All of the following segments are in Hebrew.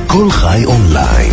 כל חי אונליין,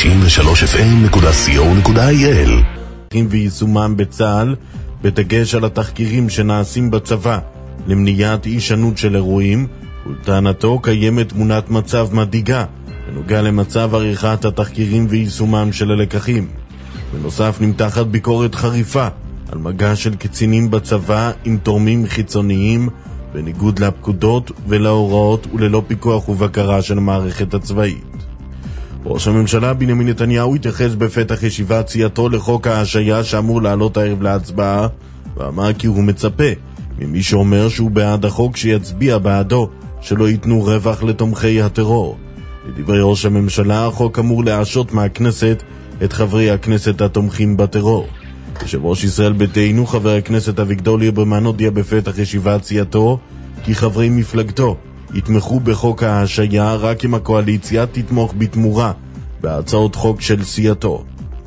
93fm.co.il. ויישומם בצה"ל, בדגש על התחקירים שנעשים בצבא למניעת הישנות של אירועים, ולטענתו קיימת תמונת מצב מדאיגה בנוגע למצב עריכת התחקירים ויישומם של הלקחים. בנוסף נמתחת ביקורת חריפה על מגע של קצינים בצבא עם תורמים חיצוניים בניגוד לפקודות ולהוראות וללא פיקוח ובקרה של המערכת הצבאית. ראש הממשלה בנימין נתניהו התייחס בפתח ישיבת סיעתו לחוק ההשעיה שאמור לעלות הערב להצבעה, ואמר כי הוא מצפה ממי שאומר שהוא בעד החוק שיצביע בעדו, שלא ייתנו רווח לתומכי הטרור. לדברי ראש הממשלה, החוק אמור להעשות מהכנסת את חברי הכנסת התומכים בטרור. יושב ראש ישראל ביתנו, חבר הכנסת אביגדור ליברמן, הודיע בפתח ישיבת סיעתו כי חברי מפלגתו יתמכו בחוק ההשעיה רק אם הקואליציה תתמוך בתמורה בהצעות חוק של סיעתו.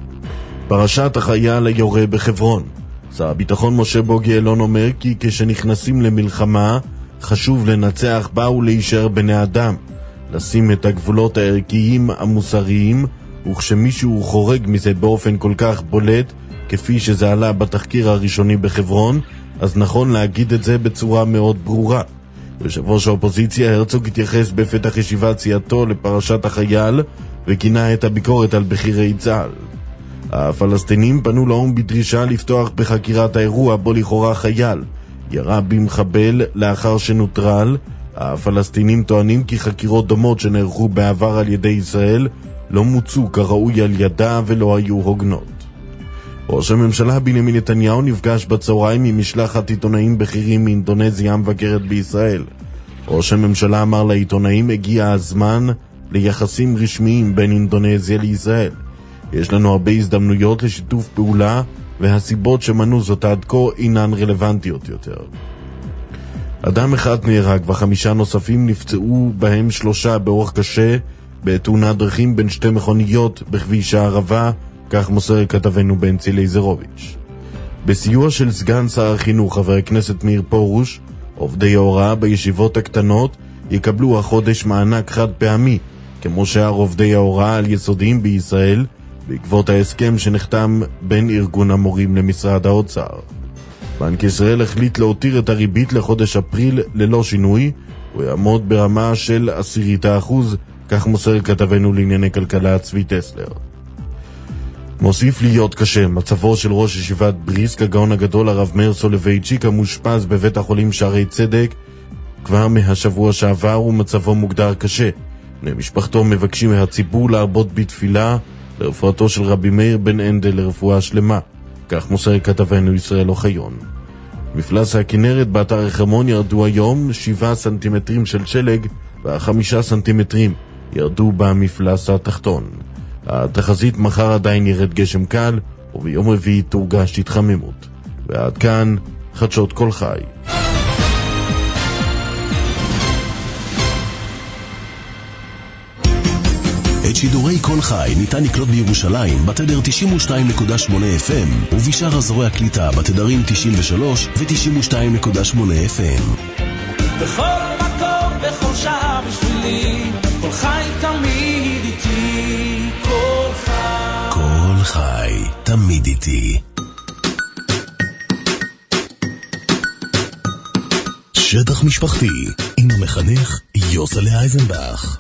פרשת החייל היורה בחברון. שר הביטחון משה בוגי יעלון אומר כי כשנכנסים למלחמה חשוב לנצח בה ולהישאר בני אדם, לשים את הגבולות הערכיים המוסריים, וכשמישהו חורג מזה באופן כל כך בולט כפי שזה עלה בתחקיר הראשוני בחברון, אז נכון להגיד את זה בצורה מאוד ברורה. יושב ראש האופוזיציה הרצוג התייחס בפתח ישיבת סיעתו לפרשת החייל וכינה את הביקורת על בכירי צה"ל. הפלסטינים פנו לאו"ם בדרישה לפתוח בחקירת האירוע בו לכאורה חייל ירה במחבל לאחר שנוטרל. הפלסטינים טוענים כי חקירות דומות שנערכו בעבר על ידי ישראל לא מוצאו כראוי על ידה ולא היו הוגנות. ראש הממשלה בנימין נתניהו נפגש בצהריים עם משלחת עיתונאים בכירים מאינדונזיה המבקרת בישראל. ראש הממשלה אמר לעיתונאים, הגיע הזמן ליחסים רשמיים בין אינדונזיה לישראל. יש לנו הרבה הזדמנויות לשיתוף פעולה, והסיבות שמנו זאת עד כה אינן רלוונטיות יותר. אדם אחד נהרג ו5 נוספים נפצעו, בהם 3 באורח קשה בתאונת דרכים בין 2 מכוניות בכביש הערבה, כך מוסר כתבנו בנצי לייזרוביץ'. בסיוע של סגן שר החינוך חבר הכנסת מאיר פרוש, עובדי ההוראה בישיבות הקטנות יקבלו החודש מענק חד פעמי, כמו שאר עובדי ההוראה על יסודיים בישראל, בעקבות ההסכם שנחתם בין ארגון המורים למשרד האוצר. בנק ישראל החליט להותיר את הריבית לחודש אפריל ללא שינוי, הוא יעמוד ברמה של 0.1%, כך מוסר כתבנו לענייני כלכלה צבי טסלר. מוסיף להיות קשה מצבו של ראש ישיבת בריסק, הגאון הגדול הרב מאיר סולובייצ'יק, המושפז בבית החולים שערי צדק כבר מהשבוע שעבר, ומצבו מוגדר קשה. בני משפחתו מבקשים מהציבור להרבות בתפילה לרפואתו של רבי מאיר בן אנדל לרפואה שלמה, כך מוסר כתבנו ישראל אוחיון. מפלס הכנרת באתר החרמון ירדו היום 7 סנטימטרים של שלג, ו5 סנטימטרים ירדו במפלס התחתון. התחזית מחר עדיין ירד גשם קל, וביום רביעי תורגש התחממות. ועד כאן חדשות כל חי. את שידורי כל חי ניתן לקלוט בירושלים בתדר 92.8 FM ובשאר אזורי הקליטה בתדרים 93 ו-92.8 FM. בכל מקום, בכל שעה בשבילי, כל חי תמיד איתי, כל חי. כל חי תמיד איתי. שטח משפחתי עם המחנך יוסלה אייזנבך.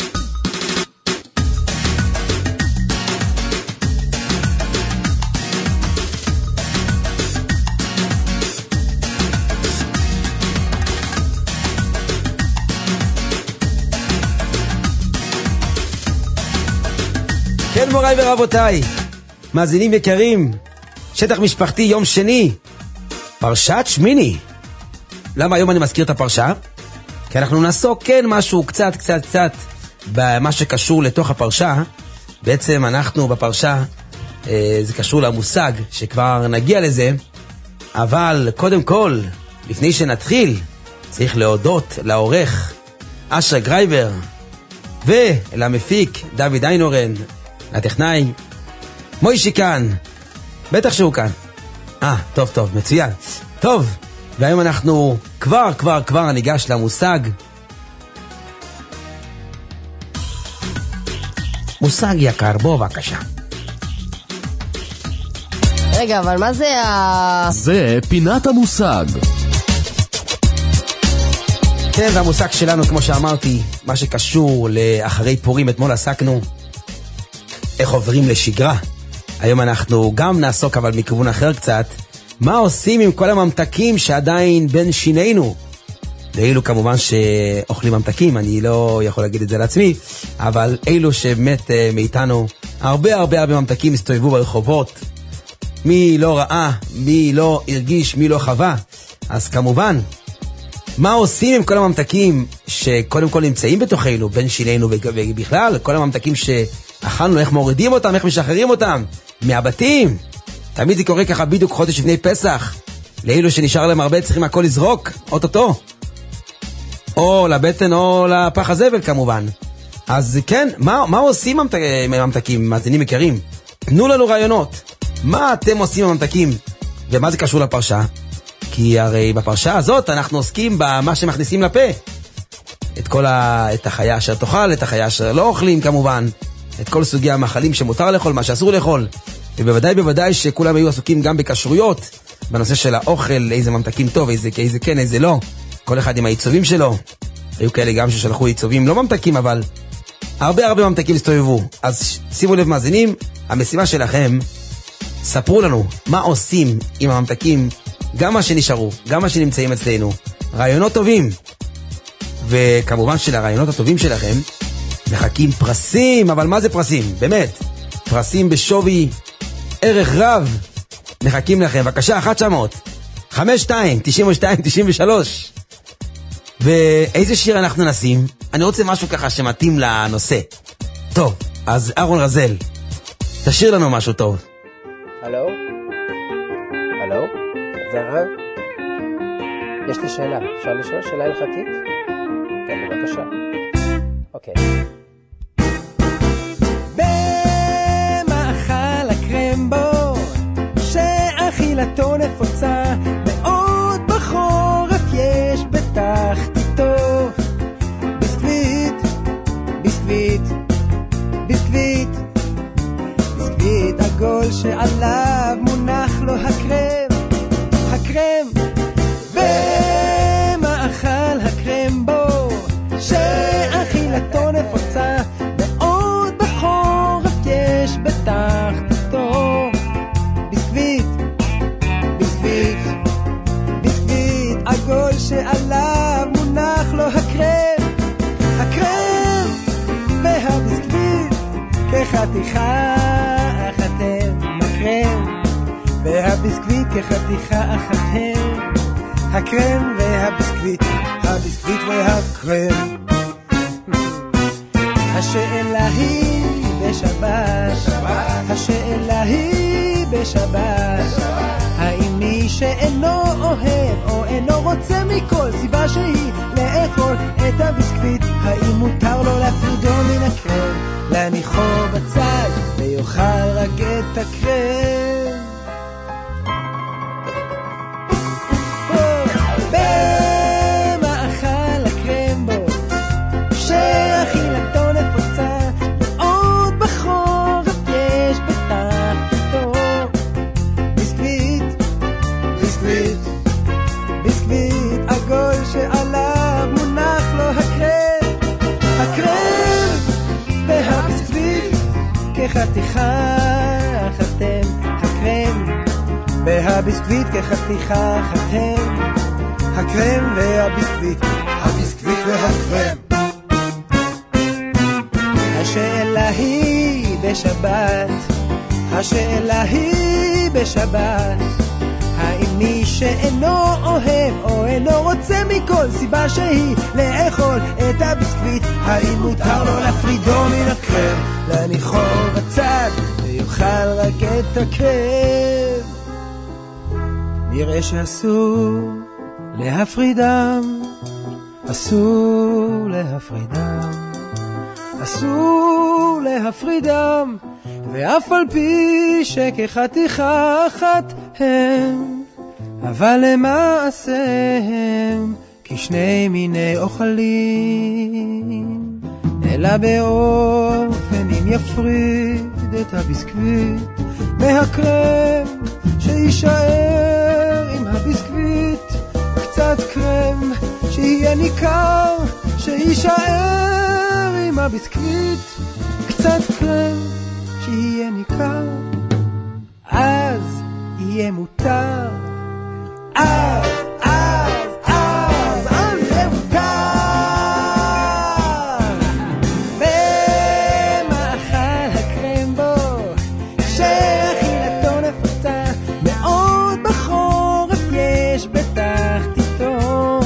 כן מוריי ורבותיי, מאזינים יקרים, שטח משפחתי יום שני, פרשת שמיני. למה היום אני מזכיר את הפרשה? כי אנחנו נעסוק משהו קצת במה שקשור לתוך הפרשה. בעצם אנחנו בפרשה, זה קשור למושג שכבר נגיע לזה, אבל קודם כל, לפני שנתחיל, צריך להודות לעורך אשר גרייבר ולמפיק דוד איינורן, הטכנאי מוישי כאן, בטח שהוא כאן. טוב, מצוין. טוב, והיום אנחנו כבר ניגש למושג. מושג יקר, בוא בבקשה. רגע, אבל מה זה זה פינת המושג. כן, זה המושג שלנו, כמו שאמרתי, מה שקשור לאחרי פורים. אתמול עסקנו איך עוברים לשגרה. היום אנחנו גם נעסוק, אבל מכיוון אחר קצת, מה עושים עם כל הממתקים שעדיין בין שינינו. ואילו כמובן שאוכלים ממתקים, אני לא יכול להגיד את זה לעצמי, אבל אילו שבאמת מאיתנו הרבה ממתקים הסתובבו ברחובות, מי לא ראה, מי לא הרגיש, מי לא חווה. אז כמובן, מה עושים עם כל הממתקים שקודם כל נמצאים בתוכנו, בין שינינו ובכלל, כל הממתקים שאכלנו, איך מורידים אותם, איך משחררים אותם מהבתים. תמיד זה קורה ככה בדיוק חודש לפני פסח. לאילו שנשאר להם הרבה צריכים הכל לזרוק, אוטוטו. או לבטן או לפח הזבל כמובן. אז כן, מה עושים עם הממתקים, מאזינים יקרים? תנו לנו רעיונות. מה אתם עושים עם הממתקים? ומה זה קשור לפרשה? כי הרי בפרשה הזאת אנחנו עוסקים במה שמכניסים לפה. את החיה אשר תאכל, את החיה אשר לא אוכלים כמובן. את כל סוגי המאכלים שמותר לאכול, מה שאסור לאכול. ובוודאי שכולם היו עסוקים גם בכשרויות, בנושא של האוכל, איזה ממתקים טוב, איזה כן, איזה לא. כל אחד עם העיצובים שלו. היו כאלה גם ששלחו עיצובים לא ממתקים, אבל הרבה ממתקים הסתובבו. אז שימו לב מאזינים, המשימה שלכם, ספרו לנו מה עושים עם הממתקים, גם מה שנשארו, גם מה שנמצאים אצלנו. רעיונות טובים. וכמובן שלרעיונות הטובים שלכם מחכים פרסים, אבל מה זה פרסים? באמת, פרסים בשווי ערך רב מחכים לכם. בבקשה, 1-900-52-92-93. ואיזה שיר אנחנו נשים? אני רוצה משהו ככה שמתאים לנושא. טוב, אז אהרון רזל, תשאיר לנו משהו טוב. הלו? זה הרב? יש לי שאלה, אפשר לשאול שאלה הלכתית? כן, בבקשה. אוקיי. במאכל הקרמבו שאכילתו נפוצה מאוד בחורף יש בתחתיתו ביסקוויט עגול שעליו מונח לו הקרם במאכל הקרמבו שאכילתו נפוצה מאוד בחורף יש בתחתיתו ביסקוויט עגול שעליו מונח לו הקרם והביסקוויט כחתיכה אחתם הקרם והביסקוויט כחתיכה אחתם הקרם והביסקוויט והקרם. השאלה היא בשבת האם מי שאינו אוהב או אינו רוצה מכל סיבה שהיא לאכול את הביסקוויט, האם מותר לו להפרידו מן הקרם, להניחו בצד ויאכל רק את הקרם? במאכל הקרמבו שאכילתו נפוצה מאוד בחורף יש בתחתיתו ביסקוויט עגול שעליו מונח לו הקרם והביסקוויט כחתיכה אחתם הקרם והביסקוויט כחתיכה אחתם הקרם והביסקוויט והקרם. השאלה היא בשבת האם מי שאינו אוהב או אינו רוצה מכל סיבה שהיא לאכול את הביסקוויט, האם מותר לו להפרידו מן הקרם, להניחו בצד ויאכל רק את הקרם? נראה שאסור להפרידם, אסור להפרידם, ואף על פי שכחתיכה אחת הם, אבל למעשה הם כשני מיני אוכלים, אלא באופנים אפריד את הביסקוויט מהקרם שישאר עם הביסקוויט, קצת קרם שיהיה ניכר שישאר עם הביסקוויט, קצת קרם שיהיה ניכר, אז יהיה מותר, אז יהיה מותר. במאכל הקרמבו שאכילתו נפוצה מאוד בחורף, יש בתחתיתו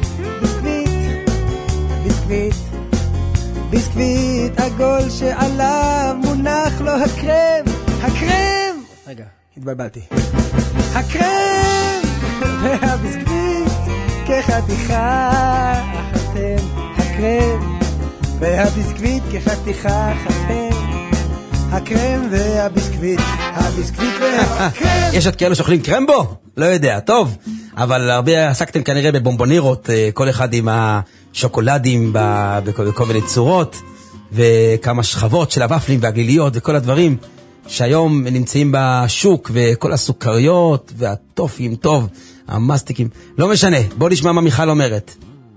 ביסקוויט עגול שעליו מונח לו הקרם, רגע, התבלבלתי, הקרם והביסקוויט כחתיכה אחתם, הקרם והביסקוויט כחתיכה אחתם, הקרם והביסקוויט, הביסקוויט והקרם. יש עוד כאלו שאוכלים קרמבו? לא יודע, טוב, אבל הרבה עסקתם כנראה בבומבונירות, כל אחד עם השוקולדים בכל מיני צורות, וכמה שכבות של הוואפלים והגליליות וכל הדברים שהיום נמצאים בשוק, וכל הסוכריות והטופים, טוב, המסטיקים, לא משנה, בוא נשמע מה מיכל אומרת.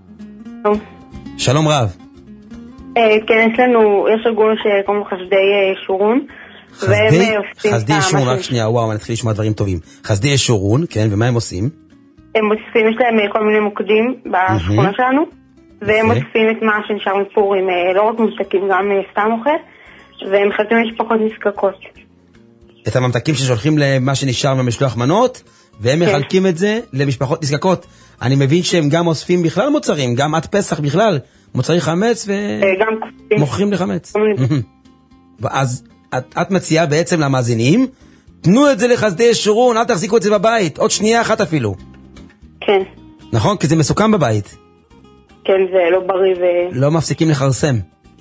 שלום רב. כן, יש ארגון שקוראים חסדי שורון. חסדי שורון, רק שנייה, וואו, אני אתחיל לשמוע דברים טובים. חסדי שורון, כן, ומה הם עושים? הם מוסיפים, יש להם כל מיני מוקדים בשכונה שלנו, והם מוסיפים את מה שנשאר מפורים, לא רק ממתקים, גם סתם אוכל, והם חלטים משפחות נזקקות. את הממתקים ששולחים למה שנשאר ממשלוח מנות, והם מחלקים את זה למשפחות נזקקות. אני מבין שהם גם אוספים בכלל מוצרים, גם עד פסח בכלל, מוצרי חמץ ומוכרים לחמץ. אז את מציעה בעצם למאזינים, תנו את זה לחסדי שורון, אל תחזיקו את זה בבית, עוד שנייה אחת אפילו. כן. נכון? כי זה מסוכן בבית. כן, זה לא בריא לא מפסיקים לחרסם.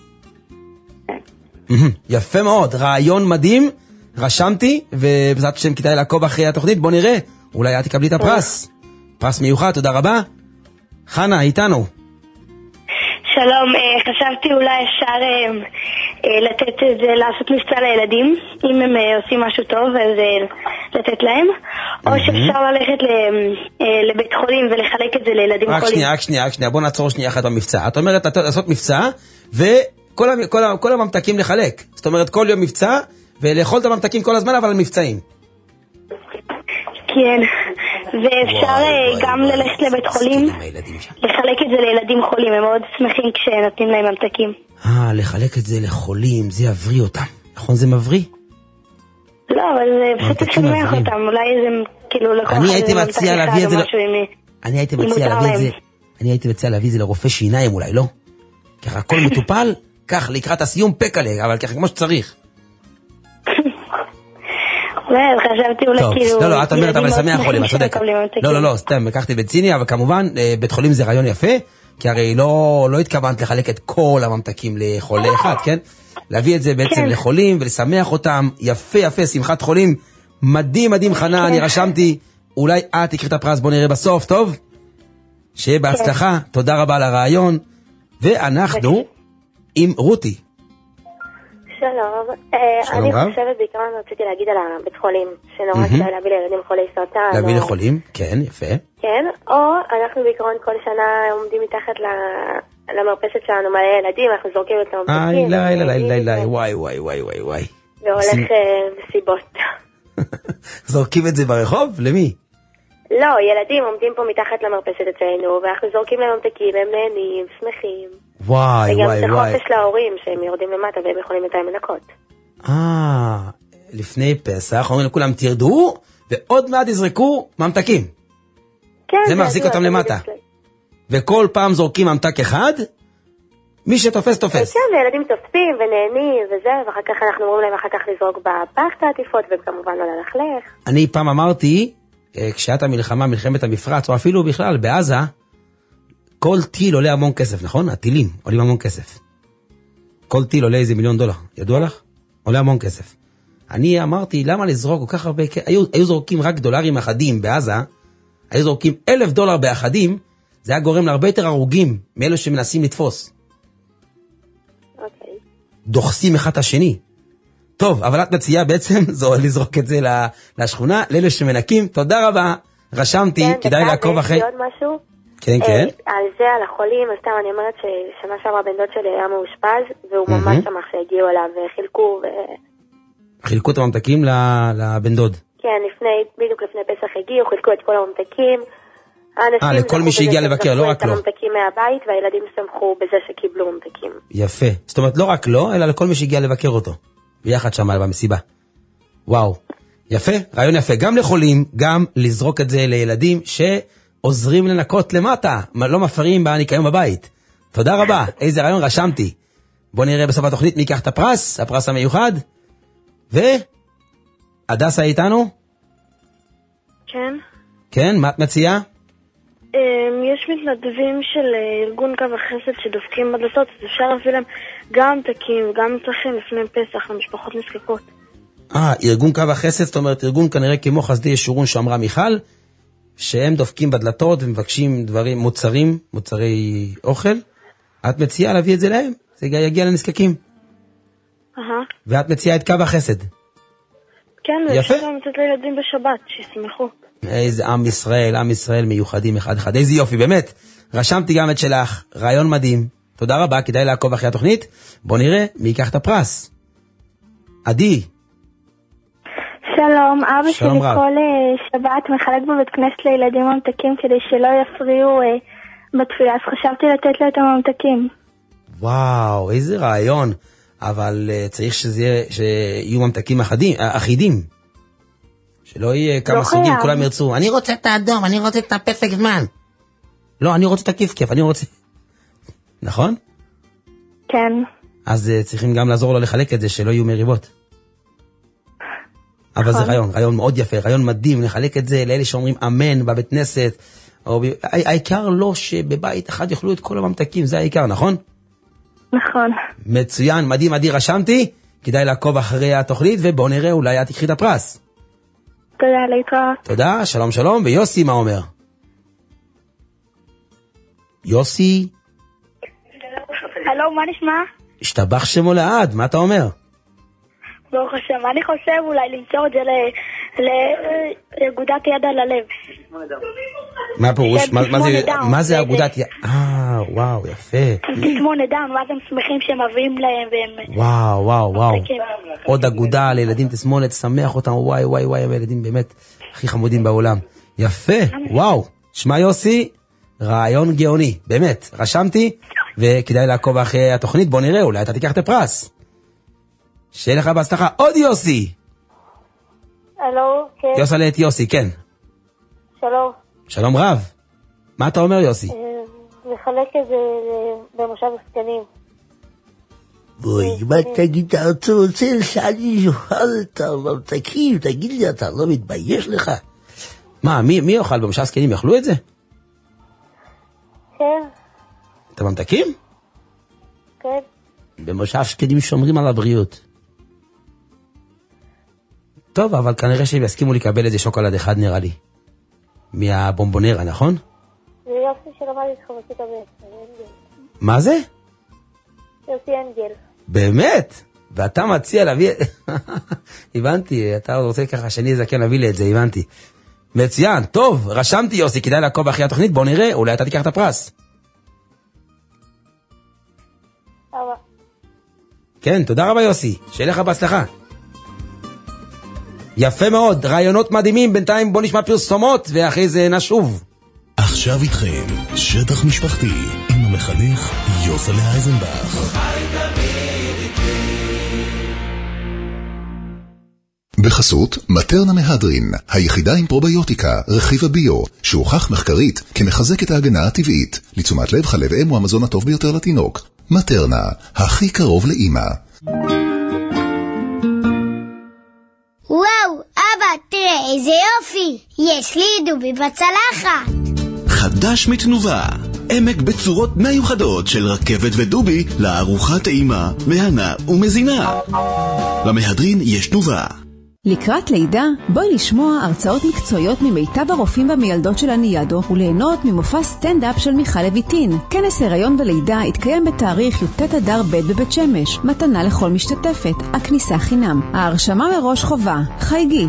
יפה מאוד, רעיון מדהים, רשמתי, ובזאת שם כדאי לעקוב אחרי התוכנית, בוא נראה, אולי את תקבלי את הפרס. פרס מיוחד, תודה רבה. חנה, איתנו. שלום, חשבתי אולי אפשר לתת את זה, לעשות מבצע לילדים, אם הם עושים משהו טוב, אז לתת להם, או שאפשר ללכת לבית חולים ולחלק את זה לילדים חולים. רק שנייה, בוא נעצור שנייה אחת במבצע. את אומרת לעשות מבצע, וכל הממתקים לחלק. זאת אומרת, כל יום מבצע, ולאכול את הממתקים כל הזמן, אבל על מבצעים. כן, ואפשר גם ללכת לבית חולים, לחלק את זה לילדים חולים, הם מאוד שמחים כשנותנים להם ממתקים. לחלק את זה לחולים, זה יבריא אותם. נכון, זה מבריא? לא, אבל זה פשוט לשמח אותם, אולי זה כאילו לקוח... אני הייתי מציע להביא את זה... אני הייתי מציע להביא את זה לרופא שיניים אולי, לא? ככה הכל מטופל, כך לקראת הסיום פקלה, אבל ככה כמו שצריך. חשבתי אולי כאילו... לא, את אומרת, אבל שמח חולים, את צודק. לא, סתם, לקחתי בציני, אבל כמובן, בית חולים זה רעיון יפה, כי הרי לא התכוונת לחלק את כל הממתקים לחולה אחד, כן? להביא את זה בעצם לחולים ולשמח אותם, יפה, שמחת חולים, מדהים, חנה, אני רשמתי, אולי את תקריא את הפרס, בוא נראה בסוף, טוב? שיהיה בהצלחה, תודה רבה על הרעיון, ואנחנו עם רותי. שלום, אני חושבת בעיקר רציתי להגיד על הבית חולים, שנורא כדאי להביא לילדים חולי סרטן. להביא לחולים, כן, יפה. כן, או אנחנו בעיקרון כל שנה עומדים מתחת למרפסת שלנו מלא ילדים, אנחנו זורקים את המרפסים. וואי. והולך בסיבות. זורקים את זה ברחוב? למי? לא, ילדים עומדים פה מתחת למרפסת אצלנו, ואנחנו זורקים להם ממתקים, הם נהנים, שמחים. וואי. וגם זה חופש להורים שהם יורדים למטה והם יכולים לתאם לנקות. לפני פסח אומרים לכולם תרדו, ועוד מעט יזרקו ממתקים. כן. זה מחזיק אותם למטה. וכל פעם זורקים ממתק אחד, מי שתופס. כן, וילדים תופסים ונהנים וזה, ואחר כך אנחנו אומרים להם אחר כך לזרוק בפח את העטיפות, וכמובן לא ללכלך. אני פעם אמרתי, כשהייתה המלחמה, מלחמת המפרץ, או אפילו בכלל בעזה, כל טיל עולה המון כסף, נכון? הטילים עולים המון כסף. כל טיל עולה איזה $1,000,000. ידוע לך? עולה המון כסף. אני אמרתי, למה לזרוק כל כך הרבה כסף? היו זורקים רק דולרים אחדים בעזה, היו זורקים $1,000 באחדים, זה היה גורם להרבה יותר הרוגים מאלו שמנסים לתפוס. אוקיי. דוחסים אחד השני. טוב, אבל את מציעה בעצם לזרוק את זה לשכונה, לאלה שמנקים. תודה רבה, רשמתי, כדאי לעקוב אחרי... יש עוד משהו? כן, כן. על זה, על החולים, אז סתם אני אומרת ששנה שעברה בן דוד שלי היה מאושפז, והוא ממש שמח שהגיעו אליו וחילקו חילקו את הממתקים לבן דוד. כן, בדיוק לפני פסח הגיעו, חילקו את כל הממתקים. לכל מי שהגיע לבקר, לא רק לו. הממתקים מהבית, והילדים שמחו בזה שקיבלו ממתקים. יפה. זאת אומרת, לא רק לו, אלא לכל מי שהגיע לבקר אותו. ביחד שם במסיבה. וואו. יפה, רעיון יפה. גם לחולים, גם לזרוק את זה לילדים שעוזרים לנקות למטה. לא מפריעים בניקיון בבית. תודה רבה. איזה רעיון, רשמתי. בוא נראה בסוף התוכנית מי ייקח את הפרס, הפרס המיוחד. הדסה איתנו? כן. כן, מה את מציעה? יש מתנדבים של ארגון קו החסד שדופקים בדלתות, אז אפשר להביא להם גם ממתקים, גם מצרכים לפני פסח למשפחות נזקקות. ארגון קו החסד, זאת אומרת ארגון כנראה כמו חסדי ישורון שאמרה מיכל, שהם דופקים בדלתות ומבקשים דברים, מוצרי אוכל. את מציעה להביא את זה להם? זה יגיע לנזקקים. ואת מציעה את קו החסד. כן, אפשר גם לתת לילדים בשבת, שישמחו. איזה עם ישראל מיוחדים אחד אחד. איזה יופי, באמת. רשמתי גם את שלך, רעיון מדהים. תודה רבה, כדאי לעקוב אחרי התוכנית. בוא נראה מי ייקח את הפרס. עדי. שלום, אבא שלי כל שבת מחלק בבית כנסת לילדים ממתקים כדי שלא יפריעו בתפילה, אז חשבתי לתת לו את הממתקים. וואו, איזה רעיון. אבל צריך שיהיו ממתקים אחידים. שלא יהיה כמה סוגים, כולם ירצו. אני רוצה את האדום, אני רוצה את הפסק זמן. לא, אני רוצה את הכיף, אני רוצה... נכון? כן. אז צריכים גם לעזור לו לחלק את זה, שלא יהיו מריבות. אבל זה רעיון מאוד יפה, רעיון מדהים, לחלק את זה לאלה שאומרים אמן בבית כנסת. העיקר לא שבבית אחד יאכלו את כל הממתקים, זה העיקר, נכון? נכון. מצוין, מדהים, עדי, רשמתי. כדאי לעקוב אחרי התוכנית, ובואו נראה, אולי את תקחי את הפרס. תודה, להתראות. תודה, שלום שלום, ויוסי מה אומר? יוסי? הלו, מה נשמע? השתבח שמו לעד, מה אתה אומר? ברוך השם, אני חושב אולי למצוא את זה לאגודת יד על הלב. מה פירוש? מה זה אגודת יד? וואו, יפה. תסמונת דאון, ואז הם שמחים שהם מביאים להם. וואו. עוד אגודה לילדים תסמונת, שמח אותם, וואי, הילדים באמת הכי חמודים בעולם. יפה, וואו. שמע יוסי, רעיון גאוני, באמת, רשמתי, וכדאי לעקוב אחרי התוכנית, בוא נראה, אולי אתה תיקח את הפרס. שיהיה לך בהצלחה. עוד יוסי. הלו, כן. יוסי את יוסי, כן. שלום. שלום רב. מה אתה אומר יוסי? לחלק את זה במושב הסקנים. בואי, מה תגיד, אתה רוצה שאני יאכל את הממתקים? תגיד לי, אתה לא מתבייש לך? מה, מי יאכל במושב הסקנים? יאכלו את זה? כן. את הממתקים? כן. במושב הסקנים שומרים על הבריאות. טוב, אבל כנראה שהם יסכימו לקבל איזה שוקולד אחד נראה לי. מהבומבונרה, נכון? זה יופי שלמד איתך בכיתה ב'. מה זה? יוסי אנגל. באמת? ואתה מציע להביא... הבנתי, אתה רוצה ככה שאני אזכן להביא לי את זה, הבנתי. מצוין, טוב, רשמתי יוסי, כדאי לעקוב אחרי התוכנית, בוא נראה, אולי אתה תיקח את הפרס. כן, תודה רבה יוסי, שיהיה לך בהצלחה. יפה מאוד, רעיונות מדהימים, בינתיים בוא נשמע פרסומות ואחרי זה נשוב. עכשיו איתכם, שטח משפחתי, עם המחנך יוסלה אייזנבך. בחסות מטרנה מהדרין, היחידה עם פרוביוטיקה, רכיב הביו, שהוכח מחקרית כמחזק את ההגנה הטבעית, לתשומת לב חלב אם הוא המזון הטוב ביותר לתינוק. מטרנה, הכי קרוב לאמא. וואו, אבא, תראה איזה יופי, יש לי דובי בצלחת. חדש מתנובה, עמק בצורות מיוחדות של רכבת ודובי לארוחת טעימה, מהנה ומזינה. למהדרין יש תנובה. לקראת לידה, בואי לשמוע הרצאות מקצועיות ממיטב הרופאים והמיילדות של הניאדו וליהנות ממופע סטנד-אפ של מיכל לויטין. כנס הריון ולידה התקיים בתאריך י"ט אדר ב' בבית שמש. מתנה לכל משתתפת, הכניסה חינם. ההרשמה מראש חובה. חייגי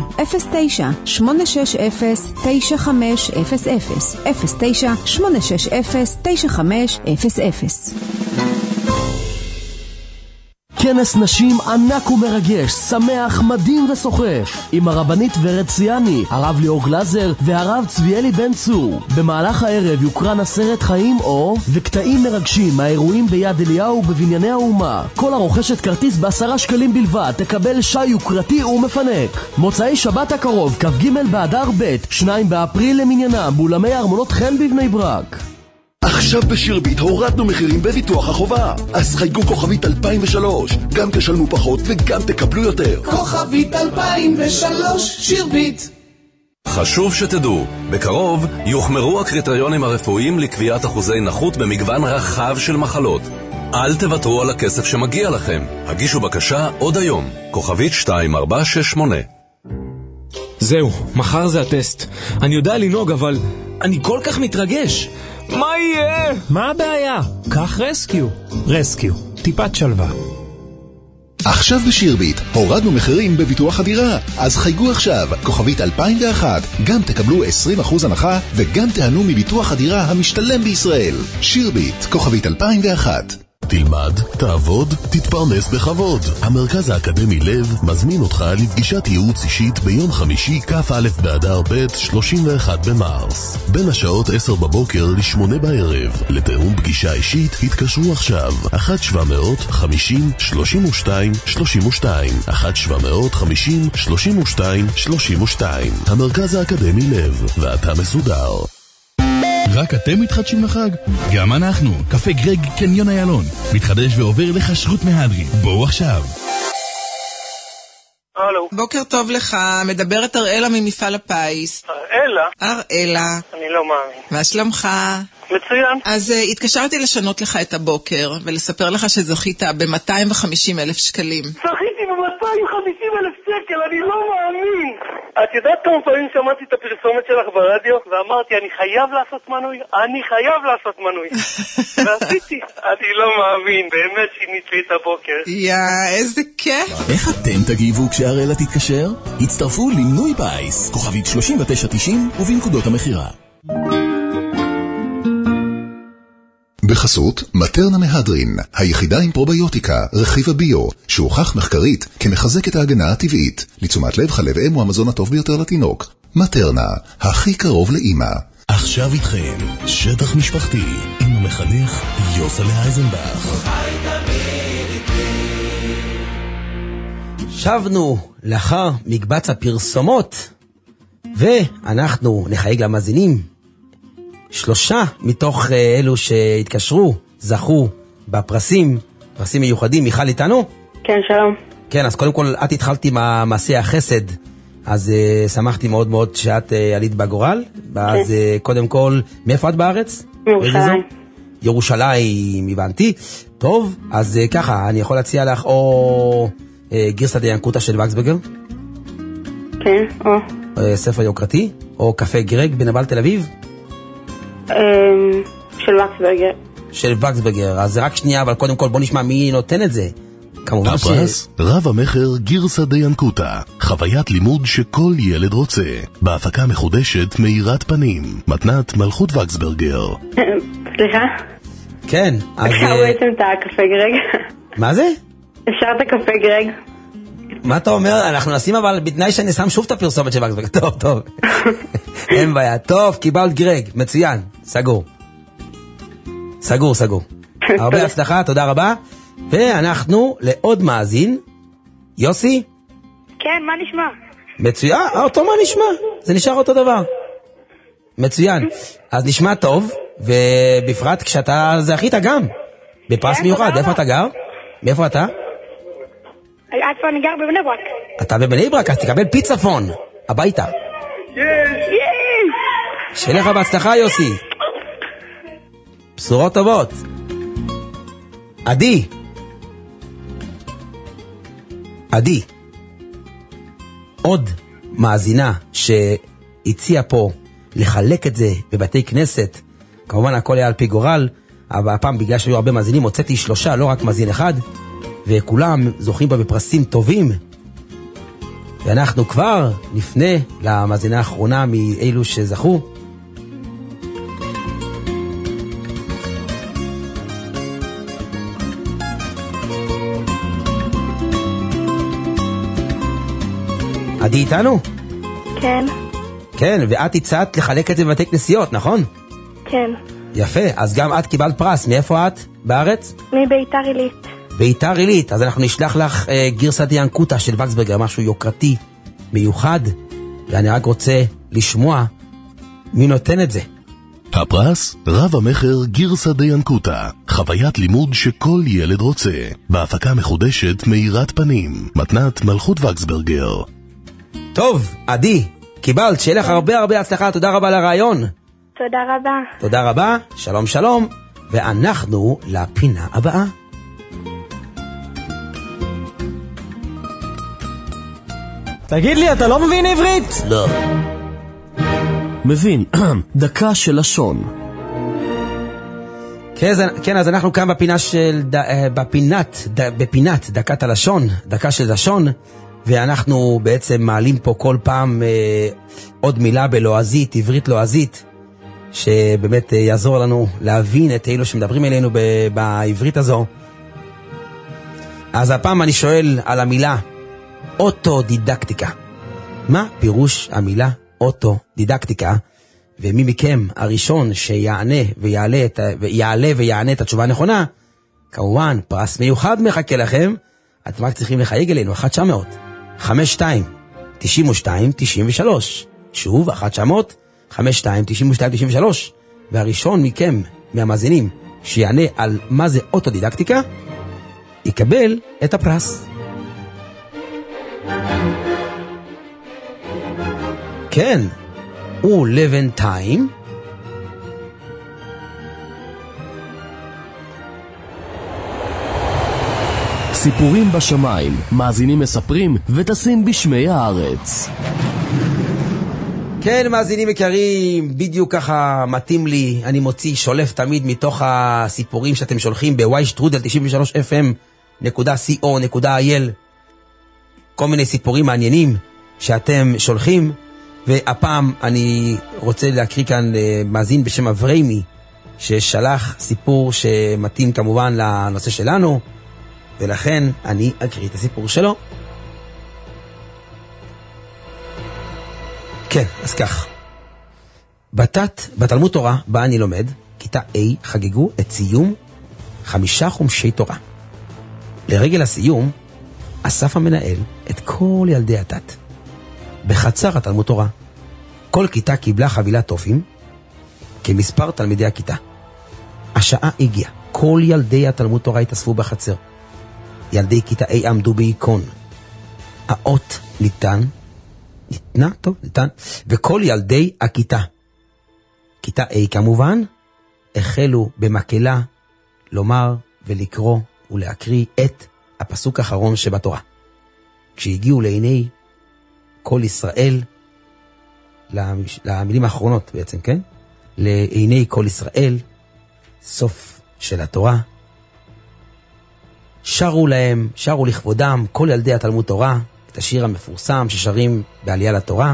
09-860-9500 כנס נשים ענק ומרגש, שמח, מדהים וסוחף עם הרבנית ורד ציאני, הרב ליאור גלזר והרב צביאלי בן צור. במהלך הערב יוקרן הסרט חיים אור וקטעים מרגשים מהאירועים ביד אליהו בבנייני האומה. כל הרוכשת כרטיס ב10 שקלים בלבד תקבל שי יוקרתי ומפנק. מוצאי שבת הקרוב, כ"ג באדר ב' 2 באפריל למניינם באולמי ארמונות חן בבני ברק. עכשיו בשירביט הורדנו מחירים בביטוח החובה. אז חייגו כוכבית 2003, גם תשלמו פחות וגם תקבלו יותר. כוכבית 2003, שירביט. חשוב שתדעו, בקרוב יוחמרו הקריטריונים הרפואיים לקביעת אחוזי נכות במגוון רחב של מחלות. אל תוותרו על הכסף שמגיע לכם. הגישו בקשה עוד היום. כוכבית 2468. זהו, מחר זה הטסט. אני יודע לנהוג, אבל אני כל כך מתרגש. מה יהיה? מה הבעיה? קח רסקיו. רסקיו, טיפת שלווה. עכשיו בשירביט הורדנו מחירים בביטוח הדירה, אז חייגו עכשיו כוכבית 2001, גם תקבלו 20% הנחה וגם תהנו מביטוח הדירה המשתלם בישראל. שירביט, כוכבית 2001. תלמד, תעבוד, תתפרנס בכבוד. המרכז האקדמי לב מזמין אותך לפגישת ייעוץ אישית ביום חמישי כ"א באדר ב' 31 במרס. בין השעות 10 בבוקר ל8 בערב. לתאום פגישה אישית התקשרו עכשיו 1-750-32-32 1-750-32-32. המרכז האקדמי לב, ואתה מסודר. רק אתם מתחדשים לחג? גם אנחנו. קפה גרג קניון איילון מתחדש ועובר לכשרות מהדרין. בואו עכשיו. הלו. בוקר טוב לך, מדברת אראלה ממפעל הפיס. אראלה? אראלה. אני לא מאמין. מה שלומך? מצוין. אז התקשרתי לשנות לך את הבוקר ולספר לך שזכית ב-250,000 שקלים. זכיתי ב-250,000 שקל, אני לא מאמין. את יודעת כמה פעמים שמעתי את הפרסומת שלך ברדיו ואמרתי אני חייב לעשות מנוי, אני חייב לעשות מנוי. ועשיתי, אני לא מאמין, באמת שינית לי את הבוקר. איזה כיף. איך אתם תגיבו כשאראלה תתקשר? הצטרפו למנוי פיס, כוכבית 3990 ובנקודות המחירה. בחסות מטרנה מהדרין, היחידה עם פרוביוטיקה, רכיב הביו, שהוכח מחקרית כמחזק את ההגנה הטבעית, לתשומת לב חלב אם הוא המזון הטוב ביותר לתינוק. מטרנה, הכי קרוב לאמא. עכשיו איתכם, שטח משפחתי, עם המחנך יוסלה אייזנבך. שבנו לאחר מקבץ הפרסומות, ואנחנו נחייג למאזינים. 3 מתוך אלו שהתקשרו זכו בפרסים, פרסים מיוחדים. מיכל איתנו? כן, שלום. כן, אז קודם כל את התחלת עם מעשה החסד, אז שמחתי מאוד מאוד שאת עלית בגורל. אז קודם כל, מאיפה את בארץ? ירושלים. ירושלים, הבנתי. טוב, אז ככה, אני יכול להציע לך או גירסא דיינקותא של וקסברגר? כן, או. ספר יוקרתי? או קפה גרג בנמל תל אביב? של וקסברגר. של וקסברגר, אז זה רק שנייה, אבל קודם כל בוא נשמע מי נותן את זה. כמובן הפרס, רב המחר גירסא דיינקותא, חוויית לימוד שכל ילד רוצה, בהפקה מחודשת מאירת פנים, מתנת מלכות וקסברגר. סליחה? כן, אז... אפשר בעצם את הקפה גרג? מה זה? אפשר את הקפה גרג? מה אתה אומר? אנחנו נשים אבל בתנאי שאני שם שוב את הפרסומת של וקסברגר. טוב, טוב. אין בעיה. טוב, קיבלת גרג. מצוין. סגור. סגור, סגור. הרבה הצלחה, תודה רבה. ואנחנו לעוד מאזין. יוסי? כן, מה נשמע? מצוין. אותו מה נשמע? זה נשאר אותו דבר. מצוין. אז נשמע טוב, ובפרט כשאתה זכית גם. בפרס מיוחד. איפה אתה גר? מאיפה אתה? איפה אני גר? בבני ברק. אתה בבני ברק, אז תקבל פיצפון. הביתה. שלך בהצלחה יוסי. בשורות טובות. עדי. עוד מאזינה שהציעה פה לחלק את זה בבתי כנסת, כמובן הכל היה על פי גורל, אבל הפעם בגלל שהיו הרבה מאזינים הוצאתי 3, לא רק מאזין אחד, וכולם זוכים בה בפרסים טובים. ואנחנו כבר נפנה למאזינה האחרונה מאלו שזכו. עדי איתנו? כן. כן, ואת הצעת לחלק את זה בבתי כנסיות, נכון? כן. יפה, אז גם את קיבלת פרס. מאיפה את? בארץ? מביתר עילית. ביתר עילית, אז אנחנו נשלח לך גרסת ינקותה של וקסברגר, משהו יוקרתי מיוחד, ואני רק רוצה לשמוע מי נותן את זה. הפרס, רב המחר גרסא דיינקותא, חוויית לימוד שכל ילד רוצה, בהפקה מחודשת מאירת פנים, מתנת מלכות וקסברגר. טוב, עדי, קיבלת, שיהיה לך הרבה הצלחה, תודה רבה לרעיון. תודה רבה. תודה רבה, שלום שלום, ואנחנו לפינה הבאה. תגיד לי, אתה לא מבין עברית? לא. מבין, דקה של לשון. כן, אז אנחנו כאן בפינת דקת הלשון, דקה של לשון, ואנחנו בעצם מעלים פה כל פעם עוד מילה בלועזית, עברית לועזית, שבאמת יעזור לנו להבין את אלו שמדברים אלינו בעברית הזו. אז הפעם אני שואל על המילה אוטודידקטיקה. מה פירוש המילה אוטודידקטיקה? ומי מכם הראשון שיענה ויענה את התשובה הנכונה, כמובן פרס מיוחד מחכה לכם. אתם רק צריכים לחייג אלינו 1-900-52-92-93. שוב 1-900-52-92-93, והראשון מכם מהמאזינים שיענה על מה זה אוטודידקטיקה יקבל את הפרס. כן, ולבינתיים סיפורים בשמיים, מאזינים מספרים וטסים בשמי הארץ. כן, מאזינים יקרים, בדיוק ככה מתאים לי, אני שולף תמיד מתוך הסיפורים שאתם שולחים ב-y93fm.co.il, כל מיני סיפורים מעניינים שאתם שולחים, והפעם אני רוצה להקריא כאן מאזין בשם אבריימי, ששלח סיפור שמתאים כמובן לנושא שלנו, ולכן אני אקריא את הסיפור שלו. כן, אז כך. בתלמוד תורה בה אני לומד, כיתה A חגגו את סיום 5 חומשי תורה. לרגל הסיום, אסף המנהל את כל ילדי התת. בחצר התלמוד תורה. כל כיתה קיבלה חבילת טופים כמספר תלמידי הכיתה. השעה הגיעה. כל ילדי התלמוד תורה התאספו בחצר. ילדי כיתה A עמדו בעיקון. האות ניתן, וכל ילדי הכיתה. כיתה A כמובן, החלו במקהלה לומר ולקרוא ולהקריא את הפסוק האחרון שבתורה. כשהגיעו לעיני כל ישראל, למילים האחרונות בעצם, כן? לעיני כל ישראל, סוף של התורה. שרו לכבודם כל ילדי התלמוד תורה, את השיר המפורסם ששרים בעלייה לתורה,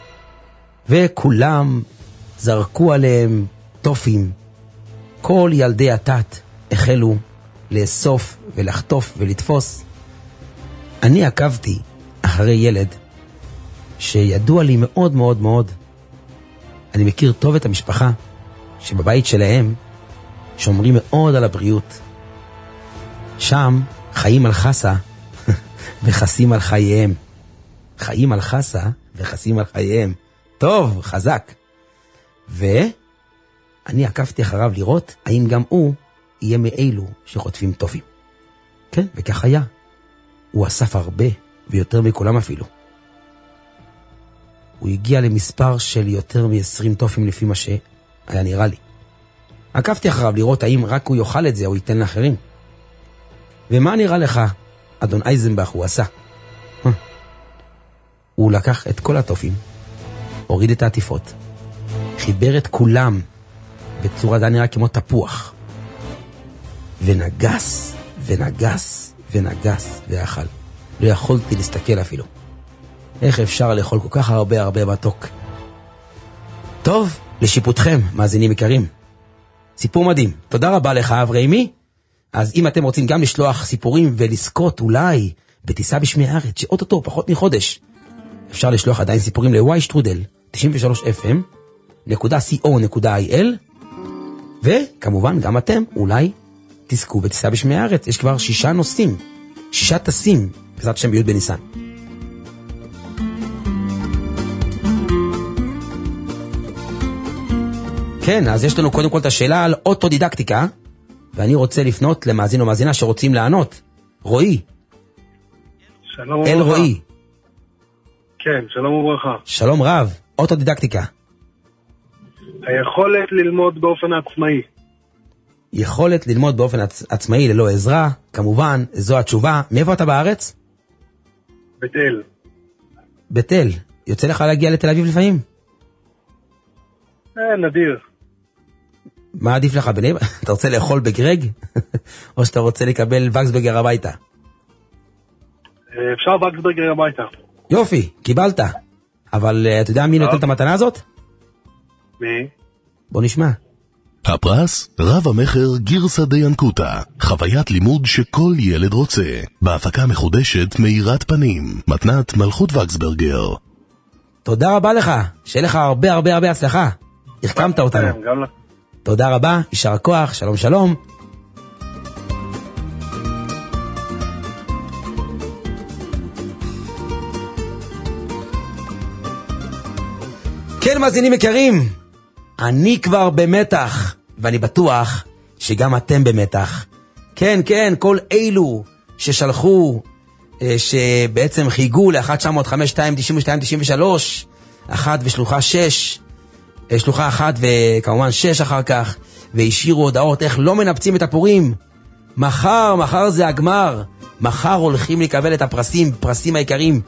וכולם זרקו עליהם טופים. כל ילדי התת החלו לאסוף ולחטוף ולתפוס. אני עקבתי אחרי ילד שידוע לי מאוד מאוד מאוד. אני מכיר טוב את המשפחה שבבית שלהם שומרים מאוד על הבריאות. שם חיים על חסה וחסים על חייהם. חיים על חסה וחסים על חייהם. טוב, חזק. ואני עקבתי אחריו לראות האם גם הוא יהיה מאלו שחוטפים טופים. כן, וכך היה. הוא אסף הרבה ויותר מכולם אפילו. הוא הגיע למספר של יותר מ-20 טופים לפי מה שהיה נראה לי. עקבתי אחריו לראות האם רק הוא יאכל את זה או ייתן לאחרים. ומה נראה לך, אדון אייזנבך, הוא עשה? הוא לקח את כל הטופים, הוריד את העטיפות, חיבר את כולם בצורה דה נראה כמו תפוח, ונגס, ונגס, ונגס, ואכל. לא יכולתי להסתכל אפילו. איך אפשר לאכול כל כך הרבה מתוק? טוב, לשיפוטכם, מאזינים יקרים. סיפור מדהים. תודה רבה לך, אברהימי. אז אם אתם רוצים גם לשלוח סיפורים ולזכות אולי בטיסה בשמי הארץ, שאוטוטו פחות מחודש, אפשר לשלוח עדיין סיפורים ל-y-strudel93fm.co.il, וכמובן גם אתם אולי תזכו בטיסה בשמי הארץ. יש כבר 6 נוסעים, 6 טסים, בעזרת השם בי' בניסן. כן, אז יש לנו קודם כל את השאלה על אוטודידקטיקה, ואני רוצה לפנות למאזין או מאזינה שרוצים לענות. רועי. שלום אל וברכה. רועי. כן, שלום וברכה. שלום רב, אוטודידקטיקה. היכולת ללמוד באופן עצמאי. יכולת ללמוד באופן עצמאי ללא עזרה, כמובן, זו התשובה. מאיפה אתה בארץ? בית אל. בית אל. יוצא לך להגיע לתל אביב לפעמים? נדיר. מה עדיף לך בני? אתה רוצה לאכול בגרג? או שאתה רוצה לקבל וקסברגר הביתה? אפשר וקסברגר הביתה. יופי, קיבלת. אבל אתה יודע מי נותן את המתנה הזאת? מי? בוא נשמע. הפרס, רב המחר גירסא דיינקותא, חוויית לימוד שכל ילד רוצה, בהפקה מחודשת מאירת פנים, מתנת מלכות וקסברגר. תודה רבה לך, שיהיה לך הרבה הצלחה. החכמת אותנו. גם לך. תודה רבה, יישר כוח, שלום שלום. כן, מאזינים יקרים, אני כבר במתח, ואני בטוח שגם אתם במתח. כן, כל אלו ששלחו, שבעצם חייגו ל-1-900-52-92-93, 1 ושלוחה 6, שלוחה 1 וכמובן 6 אחר כך, והשאירו הודעות איך לא מנפצים את הפורים. מחר זה הגמר. מחר הולכים לקבל את הפרסים, פרסים העיקריים,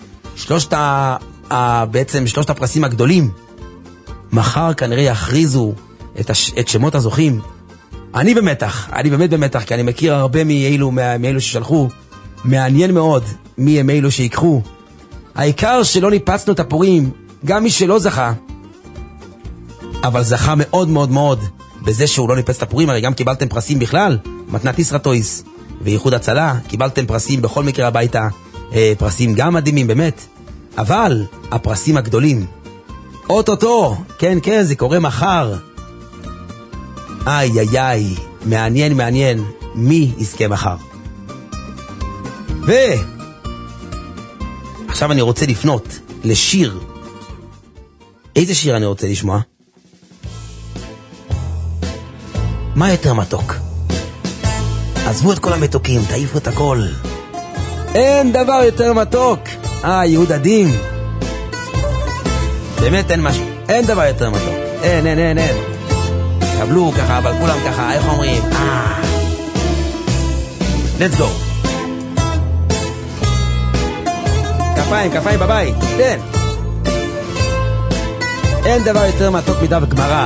בעצם 3 הפרסים הגדולים. מחר כנראה יכריזו את שמות הזוכים. אני במתח, אני באמת במתח, כי אני מכיר הרבה מאלו ששלחו. מעניין מאוד מי הם אלו שיקחו. העיקר שלא ניפצנו את הפורים, גם מי שלא זכה, אבל זכה מאוד מאוד מאוד בזה שהוא לא ניפץ את הפורים. הרי גם קיבלתם פרסים בכלל, מתנת ישרטויס וייחוד הצלה, קיבלתם פרסים בכל מקרה הביתה, פרסים גם מדהימים באמת, אבל הפרסים הגדולים, אוטוטו, כן, זה קורה מחר. איי, מעניין מי יזכה מחר. עכשיו אני רוצה לפנות לשיר. איזה שיר אני רוצה לשמוע? מה יותר מתוק? עזבו את כל המתוקים, תעיפו את הכל. אין דבר יותר מתוק. יהודה דין. באמת אין משהו, אין דבר יותר מתוק. אין. קבלו ככה, אבל כולם ככה, איך אומרים? Let's go. כפיים בבית, תן. אין דבר יותר מתוק מדף גמרא.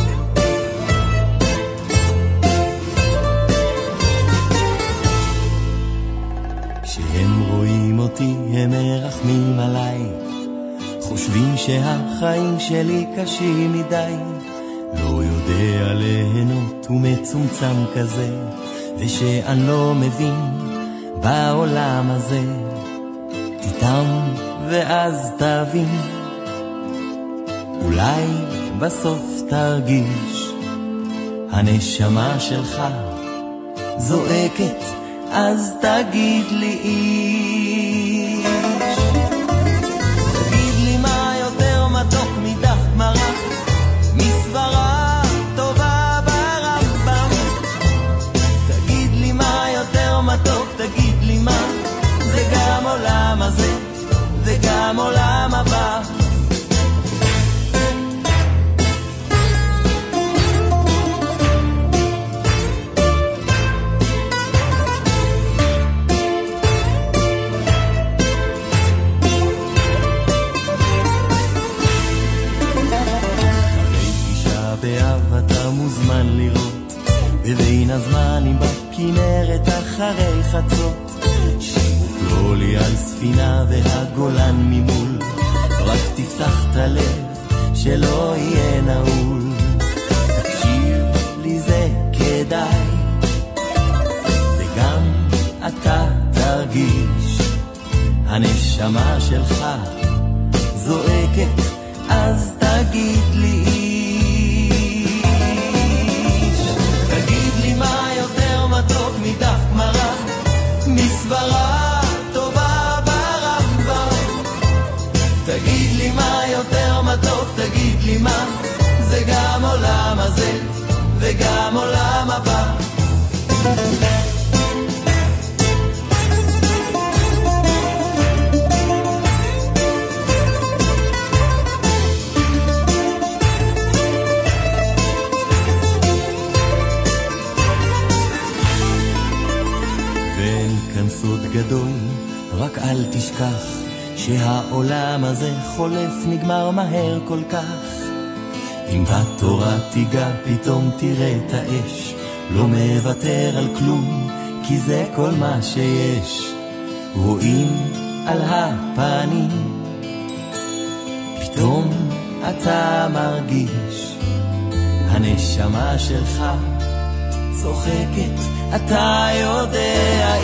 כשהם רואים אותי הם מרחמים עליי, חושבים שהחיים שלי קשים מדי, לא יודע ליהנות ומצומצם כזה, ושאני לא מבין בעולם הזה. תיתם ואז תבין, אולי בסוף תרגיש, הנשמה שלך זועקת, אז תגיד לי איש. תגיד לי מה יותר מתוק מדף גמרא, מסברה טובה ברמב"ם. תגיד לי מה יותר מתוק, תגיד לי מה, זה גם עולם הזה וגם עולם הבא. הזמנים בכנרת אחרי חצות, שירו לי על ספינה והגולן ממול, רק תפתח את הלב שלא יהיה נעול. תקשיב לי זה כדאי, וגם אתה תרגיש, הנשמה שלך זועקת, אז תגיד לי איש. תגיד לי מה יותר מתוק מדף גמרא, מסברה טובה ברמב"ם. תגיד לי מה יותר מתוק, תגיד לי מה, זה גם עולם הזה וגם עולם הבא. סוד גדול, רק אל תשכח שהעולם הזה חולף, נגמר מהר כל כך. אם בתורה תיגע פתאום תראה את האש, לא מוותר על כלום, כי זה כל מה שיש. רואים על הפנים, פתאום אתה מרגיש, הנשמה שלך צוחקת, אתה יודע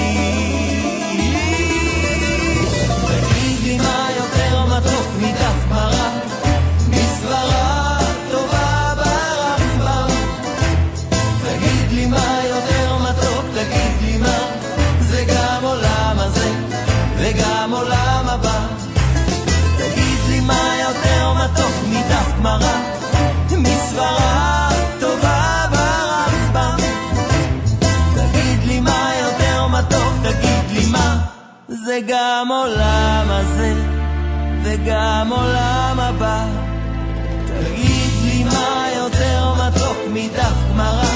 איש. תגיד לי מה יותר מתוק מדף גמרא, מסברה טובה ברמב"ם. תגיד לי מה יותר מתוק, תגיד לי מה, זה גם עולם הזה וגם עולם הבא. תגיד לי מה יותר מתוק מדף גמרא, מסברה טובה ברמב"ם. תגיד לי מה יותר מתוק, תגיד לי מה, זה גם עולם הזה וגם עולם הבא. תגיד לי מה יותר מתוק מדף גמרא,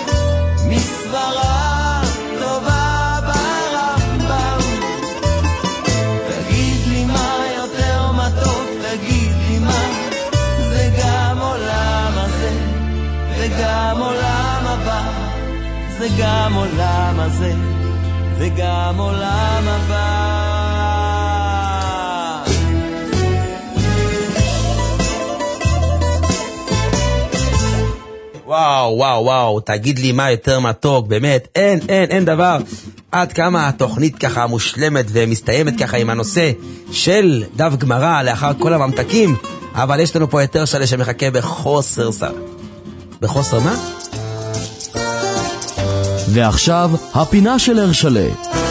מסברה טובה ברמב"ם. תגיד לי מה יותר מתוק, תגיד לי מה, זה גם עולם הזה וגם עולם הבא. זה גם עולם הזה וגם עולם הבא. וואו, וואו, וואו, תגיד לי מה יותר מתוק, באמת, אין דבר. עד כמה התוכנית ככה מושלמת ומסתיימת ככה עם הנושא של דף גמרא לאחר כל הממתקים, אבל יש לנו פה יותר שלה שמחכה בחוסר שר. בחוסר מה? ועכשיו, הפינה של הרשלה.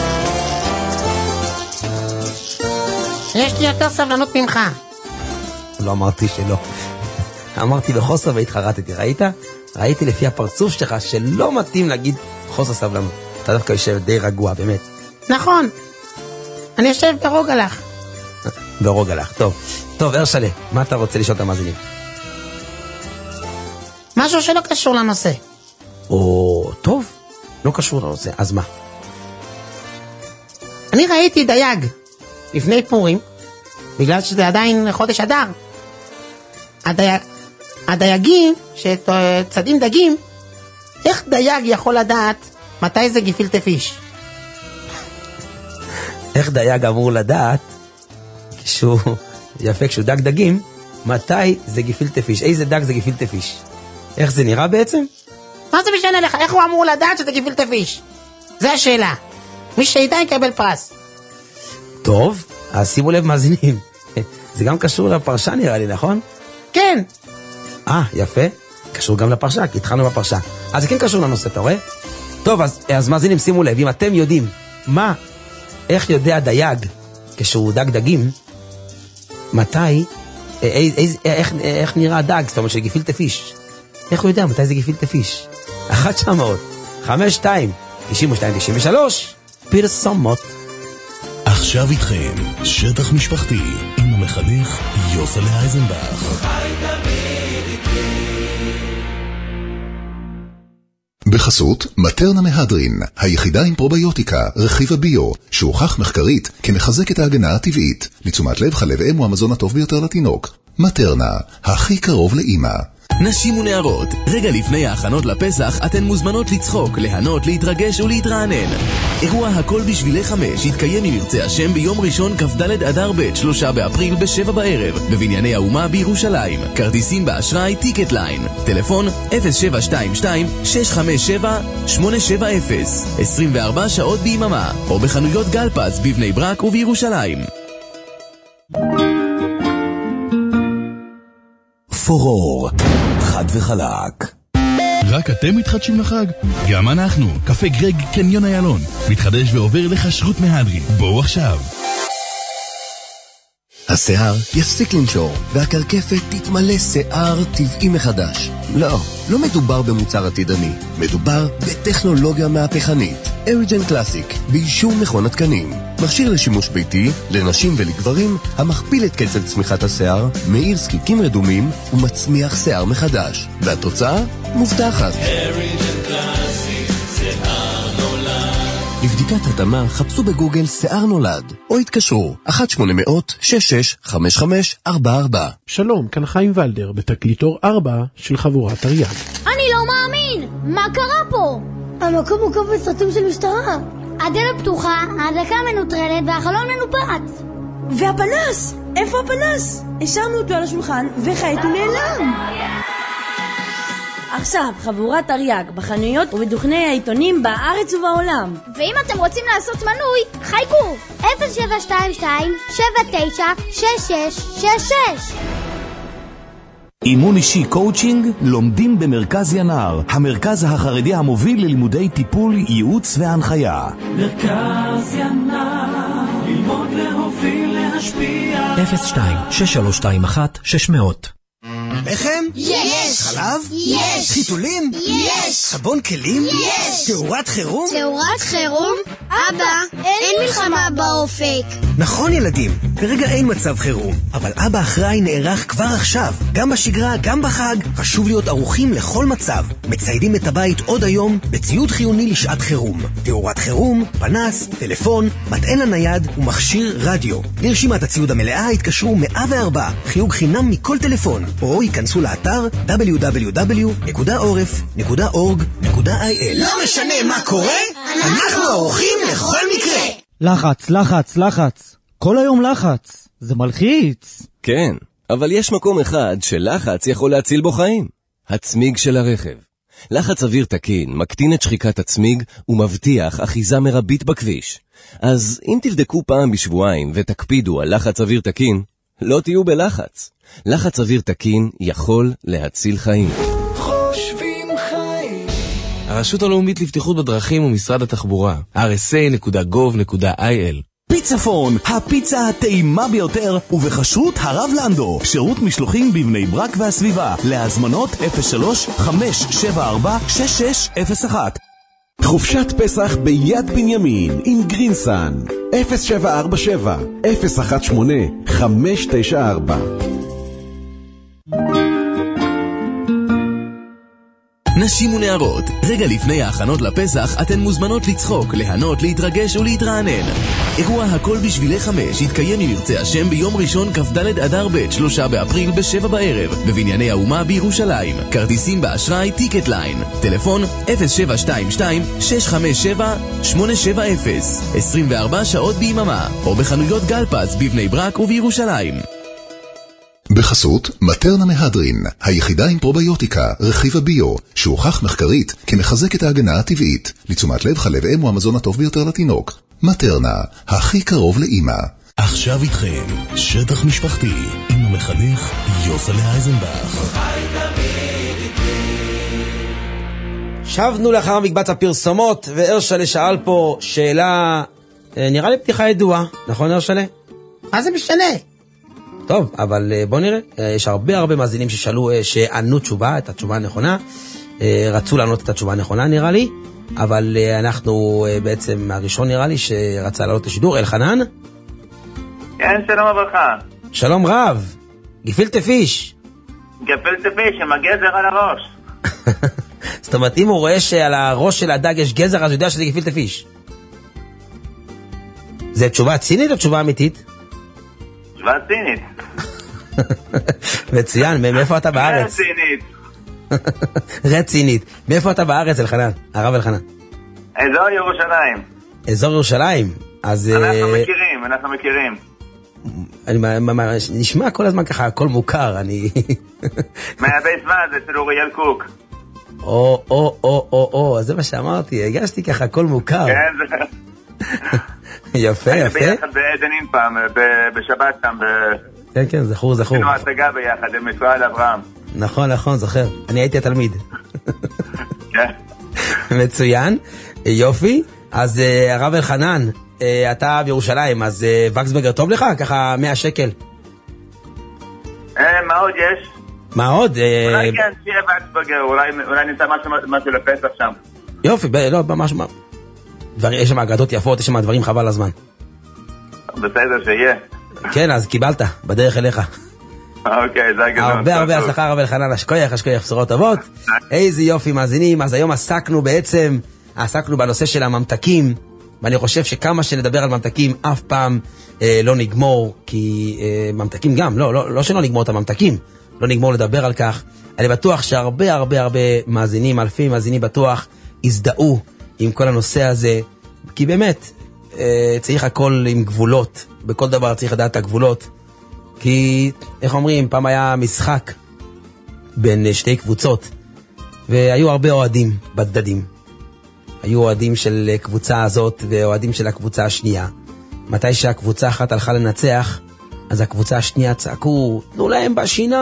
יש לי יותר סבלנות ממך. לא אמרתי שלא. אמרתי בחוסר והתחרטתי, ראית? ראיתי לפי הפרצוף שלך שלא מתאים להגיד חוסר סבלנות. אתה דווקא יושב די רגוע, באמת. נכון. אני יושב ברוגע לך. ברוגע לך, טוב. טוב, הרשלה, מה אתה רוצה לשאול את המאזינים? משהו שלא קשור לנושא. או, טוב. לא קשור לנושא, אז מה? אני ראיתי דייג לפני פורים, בגלל שזה עדיין חודש אדר. הדייגים שצדים דגים, איך דייג יכול לדעת מתי זה גפילטע פיש? איך דייג אמור לדעת, כשהוא דג דגים, מתי זה גפילטע פיש? איזה דג זה גפילטע פיש? איך זה נראה בעצם? מה זה משנה לך? איך הוא אמור לדעת שזה גפילטע פיש? זה השאלה. מי שידע יקבל פרס. טוב, אז שימו לב מאזינים. זה גם קשור לפרשה נראה לי, נכון? כן. יפה. קשור גם לפרשה, כי התחלנו בפרשה. אז זה כן קשור לנושא, אתה רואה? טוב, אז מאזינים, שימו לב, אם אתם יודעים איך יודע דייג כשהוא דג דגים, מתי, איך נראה הדג, זאת אומרת של גפילטע פיש? איך הוא יודע מתי זה גפילטע פיש? 1-900-52-92-93 פרסומות. עכשיו איתכם שטח משפחתי עם המחנך יוסלה אייזנבך. בחסות מטרנה מהדרין, היחידה עם פרוביוטיקה, רכיב הביו, שהוכח מחקרית כמחזק את ההגנה הטבעית. לתשומת לב, חלב אם הוא המזון הטוב ביותר לתינוק. מטרנה, הכי קרוב לאמא. נשים ונערות, רגע לפני ההכנות לפסח אתן מוזמנות לצחוק, להנות, להתרגש ולהתרענן. אירוע הכל בשבילי 5 יתקיים אם ירצה השם ביום ראשון כ"ד אדר ב' 3 באפריל ב-7 בערב בבנייני האומה בירושלים. כרטיסים באשראי טיקט ליין. טלפון 0722-657-870 24 שעות ביממה או בחנויות גלפז בבני ברק ובירושלים. פורור, חד וחלק. רק אתם מתחדשים לחג? גם אנחנו. קפה גרג קניון איילון מתחדש ועובר לכשרות מהדרין. בואו עכשיו. השיער יפסיק לנשור והקרקפת תתמלא שיער טבעי מחדש. לא מדובר במוצר עתידני, מדובר בטכנולוגיה מהפכנית. אריג'ן קלאסיק, באישור מכון התקנים. מכשיר לשימוש ביתי, לנשים ולגברים, המכפיל את קצב צמיחת השיער, מאיר זקיקים רדומים ומצמיח שיער מחדש. והתוצאה מובטחת. אריג'ן קלאסיק, שיער נולד. לבדיקת התאמה חפשו בגוגל שיער נולד, או התקשרו 1-800-665544. שלום, כאן חיים ולדר בתקליטור 4 של חבורת תרי"ג. אני לא מאמין! מה קרה פה? המקום מוקף בסרטים של משטרה. הדלת פתוחה, ההדלקה מנוטרלת והחלון מנופץ. והפנס! איפה הפנס? השארנו אותו על השולחן וכעת הוא נעלם. עכשיו, חבורת תרי"ג בחנויות ובדוכני העיתונים בארץ ובעולם. ואם אתם רוצים לעשות מנוי, חייגו 0722-796666. אימון אישי קואוצ'ינג לומדים במרכז ינער, המרכז החרדי המוביל ללימודי טיפול, ייעוץ והנחיה. מרכז ינער, ללמוד להוביל להשפיע. 02-6321-600. לחם? יש! חלב? יש! חיתולים? יש! סבון כלים? יש! תאורת חירום? תאורת חירום? אבא, אין מלחמה באופק. נכון ילדים, כרגע אין מצב חירום, אבל אבא אחראי נערך כבר עכשיו, גם בשגרה, גם בחג, חשוב להיות ערוכים לכל מצב. מציידים את הבית עוד היום בציוד חיוני לשעת חירום. תאורת חירום, פנס, טלפון, מטען הנייד ומכשיר רדיו. לרשימת הציוד המלאה התקשרו 104, חיוג חינם מכל טלפון, או ייכנסו לאתר www.orf.org.il. לא משנה מה קורה, אנחנו ערוכים לכל מקרה. לחץ, לחץ, לחץ. כל היום לחץ. זה מלחיץ. כן, אבל יש מקום אחד שלחץ יכול להציל בו חיים. הצמיג של הרכב. לחץ אוויר תקין מקטין את שחיקת הצמיג ומבטיח אחיזה מרבית בכביש. אז אם תבדקו פעם בשבועיים ותקפידו על לחץ אוויר תקין, לא תהיו בלחץ. לחץ אוויר תקין יכול להציל חיים. חושבים חיים. הרשות הלאומית לבטיחות בדרכים ומשרד התחבורה, rsa.gov.il. פיצפון, הפיצה הטעימה ביותר, ובחשרות הרב לנדו. שירות משלוחים בבני ברק והסביבה. להזמנות 03-574-6601. חופשת פסח ביד בנימין עם גרינסן 0747-018-594. נשים ונערות, רגע לפני ההכנות לפסח אתן מוזמנות לצחוק, להנות, להתרגש ולהתרענן. אירוע הכל בשבילי 5 יתקיים אם ירצה השם ביום ראשון כ"ד אדר ב' 3 באפריל ב-7 בערב בבנייני האומה בירושלים. כרטיסים באשראי טיקט ליין. טלפון 0722-657-870 24 שעות ביממה או בחנויות גלפז בבני ברק ובירושלים. בחסות מטרנה מהדרין, היחידה עם פרוביוטיקה, רכיב הביו, שהוכח מחקרית כמחזק את ההגנה הטבעית. לתשומת לב, חלב אם הוא המזון הטוב ביותר לתינוק. מטרנה, הכי קרוב לאמא. עכשיו איתכם, שטח משפחתי, עם המחנך יוסלה אייזנבך. שבנו לאחר מקבץ הפרסומות, והרשלה שאל פה שאלה, נראה לי פתיחה ידועה, נכון הרשלה? מה זה משנה? טוב, אבל בוא נראה, יש הרבה מאזינים ששאלו, שענו תשובה, את התשובה הנכונה, רצו לענות את התשובה הנכונה נראה לי, אבל אנחנו בעצם הראשון נראה לי שרצה לעלות לשידור, אלחנן? כן, שלום וברכה. שלום רב, גפילטע פיש. גפילטע פיש, עם הגזר על הראש. זאת אומרת, אם הוא רואה שעל הראש של הדג יש גזר, אז הוא יודע שזה גפילטע פיש. זה תשובה צינית או תשובה אמיתית? תשובה צינית. מצוין, מאיפה אתה בארץ? צינית. רצינית. מאיפה אתה בארץ, אלחנן? הרב אלחנן. אזור ירושלים. אזור ירושלים? אז... אנחנו מכירים. נשמע כל הזמן ככה, הכל מוכר, אני... מהבית ועד, אצל אוריאל קוק. אז זה מה שאמרתי, הגשתי ככה, הכל מוכר. כן, זה... יפה. היינו ביחד בעדנים פעם, בשבת שם. כן, זכור. עשינו הצגה ביחד, עם ישראל אברהם. נכון, זוכר. אני הייתי התלמיד. כן. מצוין, יופי. אז הרב אלחנן, אתה בירושלים, אז וקסברגר טוב לך? ככה 100 שקל. מה עוד יש? מה עוד? אולי כן, שיהיה וקסברגר, אולי נמצא משהו לפסח שם. יופי, לא, ממש... יש שם אגדות יפות, יש שם דברים חבל הזמן. בסדר, שיהיה. כן, אז קיבלת, בדרך אליך. אוקיי, זה הגדול. הרבה הצלחה, רב אלחנן, אשכוייך, בשורות טובות. איזה יופי, מאזינים. אז היום עסקנו בנושא של הממתקים, ואני חושב שכמה שנדבר על ממתקים אף פעם לא נגמור, כי ממתקים גם, לא שלא נגמור את הממתקים, לא נגמור לדבר על כך. אני בטוח שהרבה מאזינים, אלפי מאזינים בטוח, הזדהו עם כל הנושא הזה, כי באמת צריך הכל עם גבולות, בכל דבר צריך לדעת את הגבולות, כי איך אומרים, פעם היה משחק בין שתי קבוצות, והיו הרבה אוהדים בצדדים. היו אוהדים של קבוצה הזאת ואוהדים של הקבוצה השנייה. מתי שהקבוצה אחת הלכה לנצח, אז הקבוצה השנייה צעקו, תנו להם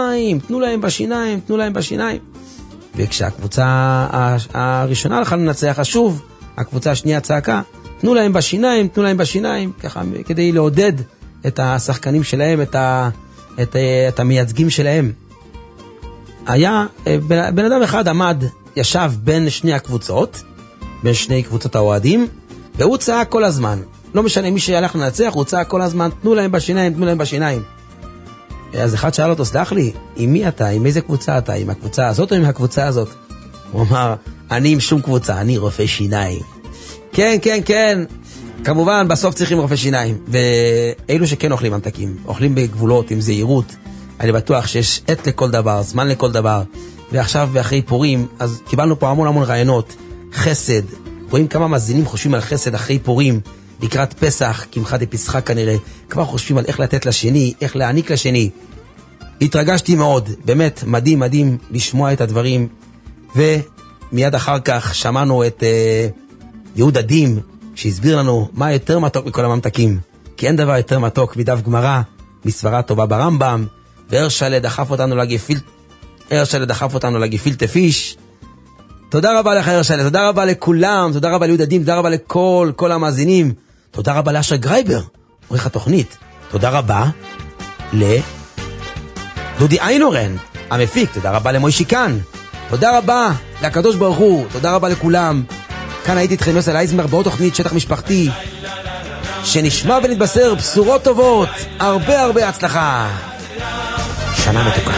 בשיניים. וכשהקבוצה הראשונה הלכה לנצח, אז שוב, הקבוצה השנייה צעקה, תנו להם בשיניים, ככה כדי לעודד את השחקנים שלהם, את המייצגים שלהם. היה, בן אדם אחד ישב בין שני הקבוצות, בין שני קבוצות האוהדים, והוא צעק כל הזמן. לא משנה מי שהלך לנצח, הוא צעק כל הזמן, תנו להם בשיניים. אז אחד שאל אותו, סלח לי, עם מי אתה? עם איזה קבוצה אתה? עם הקבוצה הזאת או עם הקבוצה הזאת? הוא אמר, אני עם שום קבוצה, אני רופא שיניים. כן. כמובן, בסוף צריכים רופא שיניים. ואלו שכן אוכלים ממתקים, אוכלים בגבולות, עם זהירות. אני בטוח שיש עת לכל דבר, זמן לכל דבר. ועכשיו, ואחרי פורים, אז קיבלנו פה המון רעיונות. חסד. רואים כמה מאזינים חושבים על חסד אחרי פורים. לקראת פסח, כמחת הפסחה כנראה, כבר חושבים על איך לתת לשני, איך להעניק לשני. התרגשתי מאוד, באמת מדהים לשמוע את הדברים, ומיד אחר כך שמענו את יהודה דים, שהסביר לנו מה יותר מתוק מכל הממתקים, כי אין דבר יותר מתוק מדף גמרא, מסברה טובה ברמב"ם, והרשלה דחף אותנו לגפילטע פיש. תודה רבה לך הרשלה, תודה רבה לכולם, תודה רבה ליהודה דים, תודה רבה לכל המאזינים, תודה רבה לאשר גרייבר, עורך התוכנית, תודה רבה לדודי איינורן, המפיק, תודה רבה למוישי כאן, תודה רבה לקדוש ברוך הוא, תודה רבה לכולם. כאן הייתי איתכם יוסי אייזנברג בעוד תוכנית שטח משפחתי, שנשמע ונתבשר בשורות טובות, הרבה הצלחה, שנה מתוקה.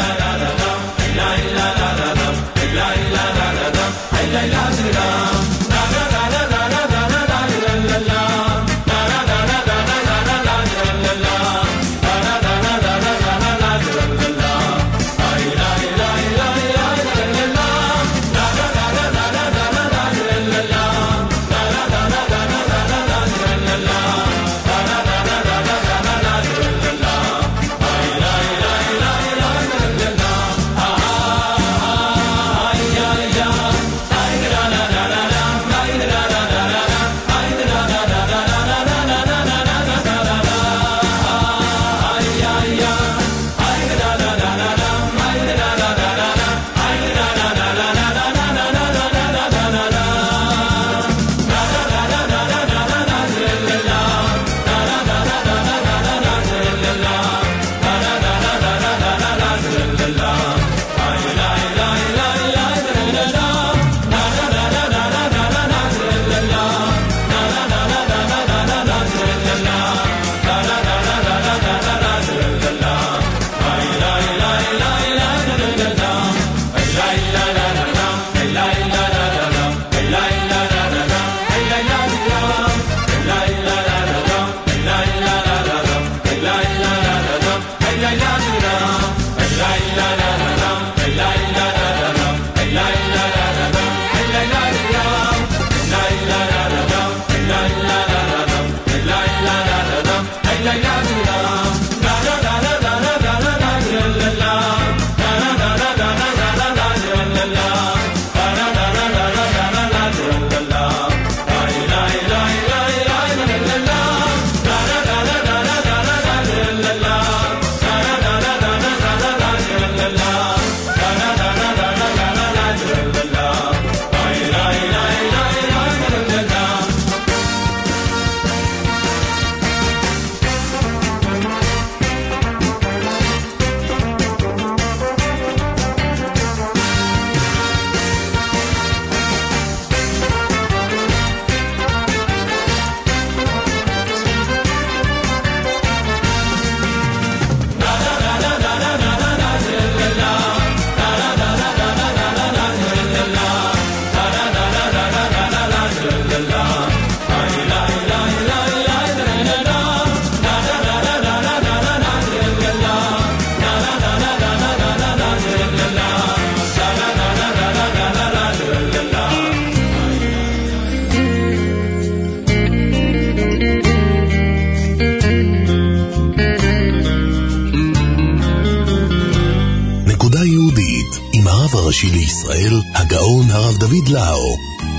הראשי לישראל, הגאון הרב דוד לאו.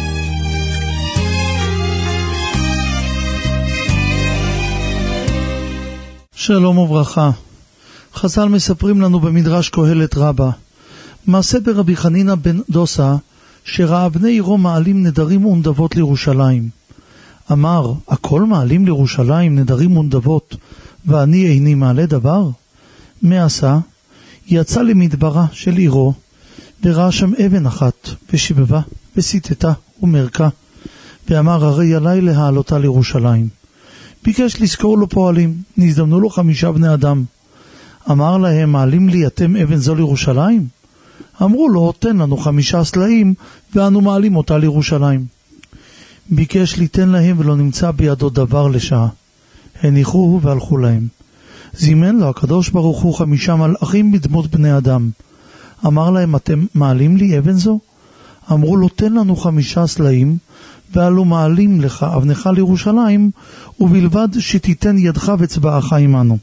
שלום וברכה. חז"ל מספרים לנו במדרש קהלת רבה, מעשה ברבי חנינא בן דוסה, שראה בני עירו מעלים נדרים ונדבות לירושלים. אמר, הכל מעלים לירושלים נדרים ונדבות, ואני איני מעלה דבר? מה עשה? יצא למדברה של עירו, וראה שם אבן אחת, ושיבבה, וסיטטה ומרקה, ואמר, הרי עלי להעלותה לירושלים. ביקש לזכור לו פועלים, נזדמנו לו 5 בני אדם. אמר להם, מעלים לי אתם אבן זו לירושלים? אמרו לו, תן לנו 5 סלעים, ואנו מעלים אותה לירושלים. ביקש ליתן להם ולא נמצא בידו דבר לשעה. הניחוהו והלכו להם. זימן לו הקדוש ברוך הוא 5 מלאכים בדמות בני אדם. אמר להם, אתם מעלים לי אבן זו? אמרו לו, תן לנו 5 סלעים, ואלו מעלים לך אבנך לירושלים, ובלבד שתיתן ידך ואצבעך עמנו.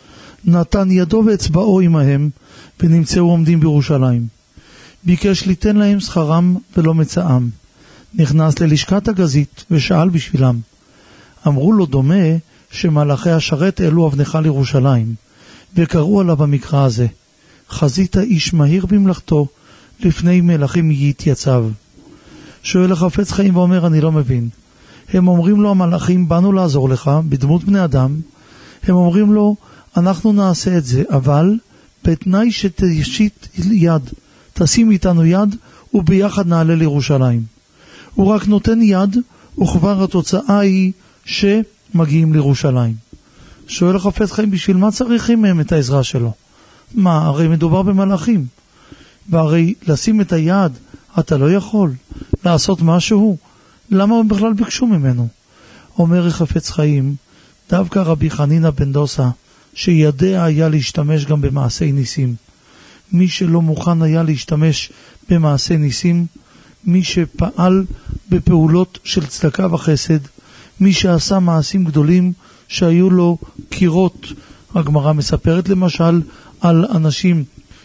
נתן ידו ואצבעו עמהם, ונמצאו עומדים בירושלים. ביקש ליתן להם שכרם ולא מצאם. נכנס ללשכת הגזית ושאל בשבילם. אמרו לו, דומה שמלאכי השרת העלו אבנך לירושלים, וקראו עליו במקרא הזה, חזית איש מהיר במלאכתו, לפני מלאכים יתייצב. שואל החפץ חיים ואומר, אני לא מבין. הם אומרים לו, המלאכים באנו לעזור לך בדמות בני אדם. הם אומרים לו, אנחנו נעשה את זה, אבל בתנאי שתשיט יד, תשים איתנו יד, וביחד נעלה לירושלים. הוא רק נותן יד, וכבר התוצאה היא שמגיעים לירושלים. שואל החפץ חיים, בשביל מה צריכים מהם את העזרה שלו? מה, הרי מדובר במלאכים. והרי לשים את היד, אתה לא יכול לעשות משהו. למה הם בכלל ביקשו ממנו? אומר החפץ חיים, דווקא רבי חנינא בן דוסה, שידע היה להשתמש גם במעשי ניסים. מי שלא מוכן היה להשתמש במעשי ניסים, מי שפעל בפעולות של צדקה וחסד, מי שעשה מעשים גדולים שהיו לו קירות. הגמרא מספרת למשל על אנשים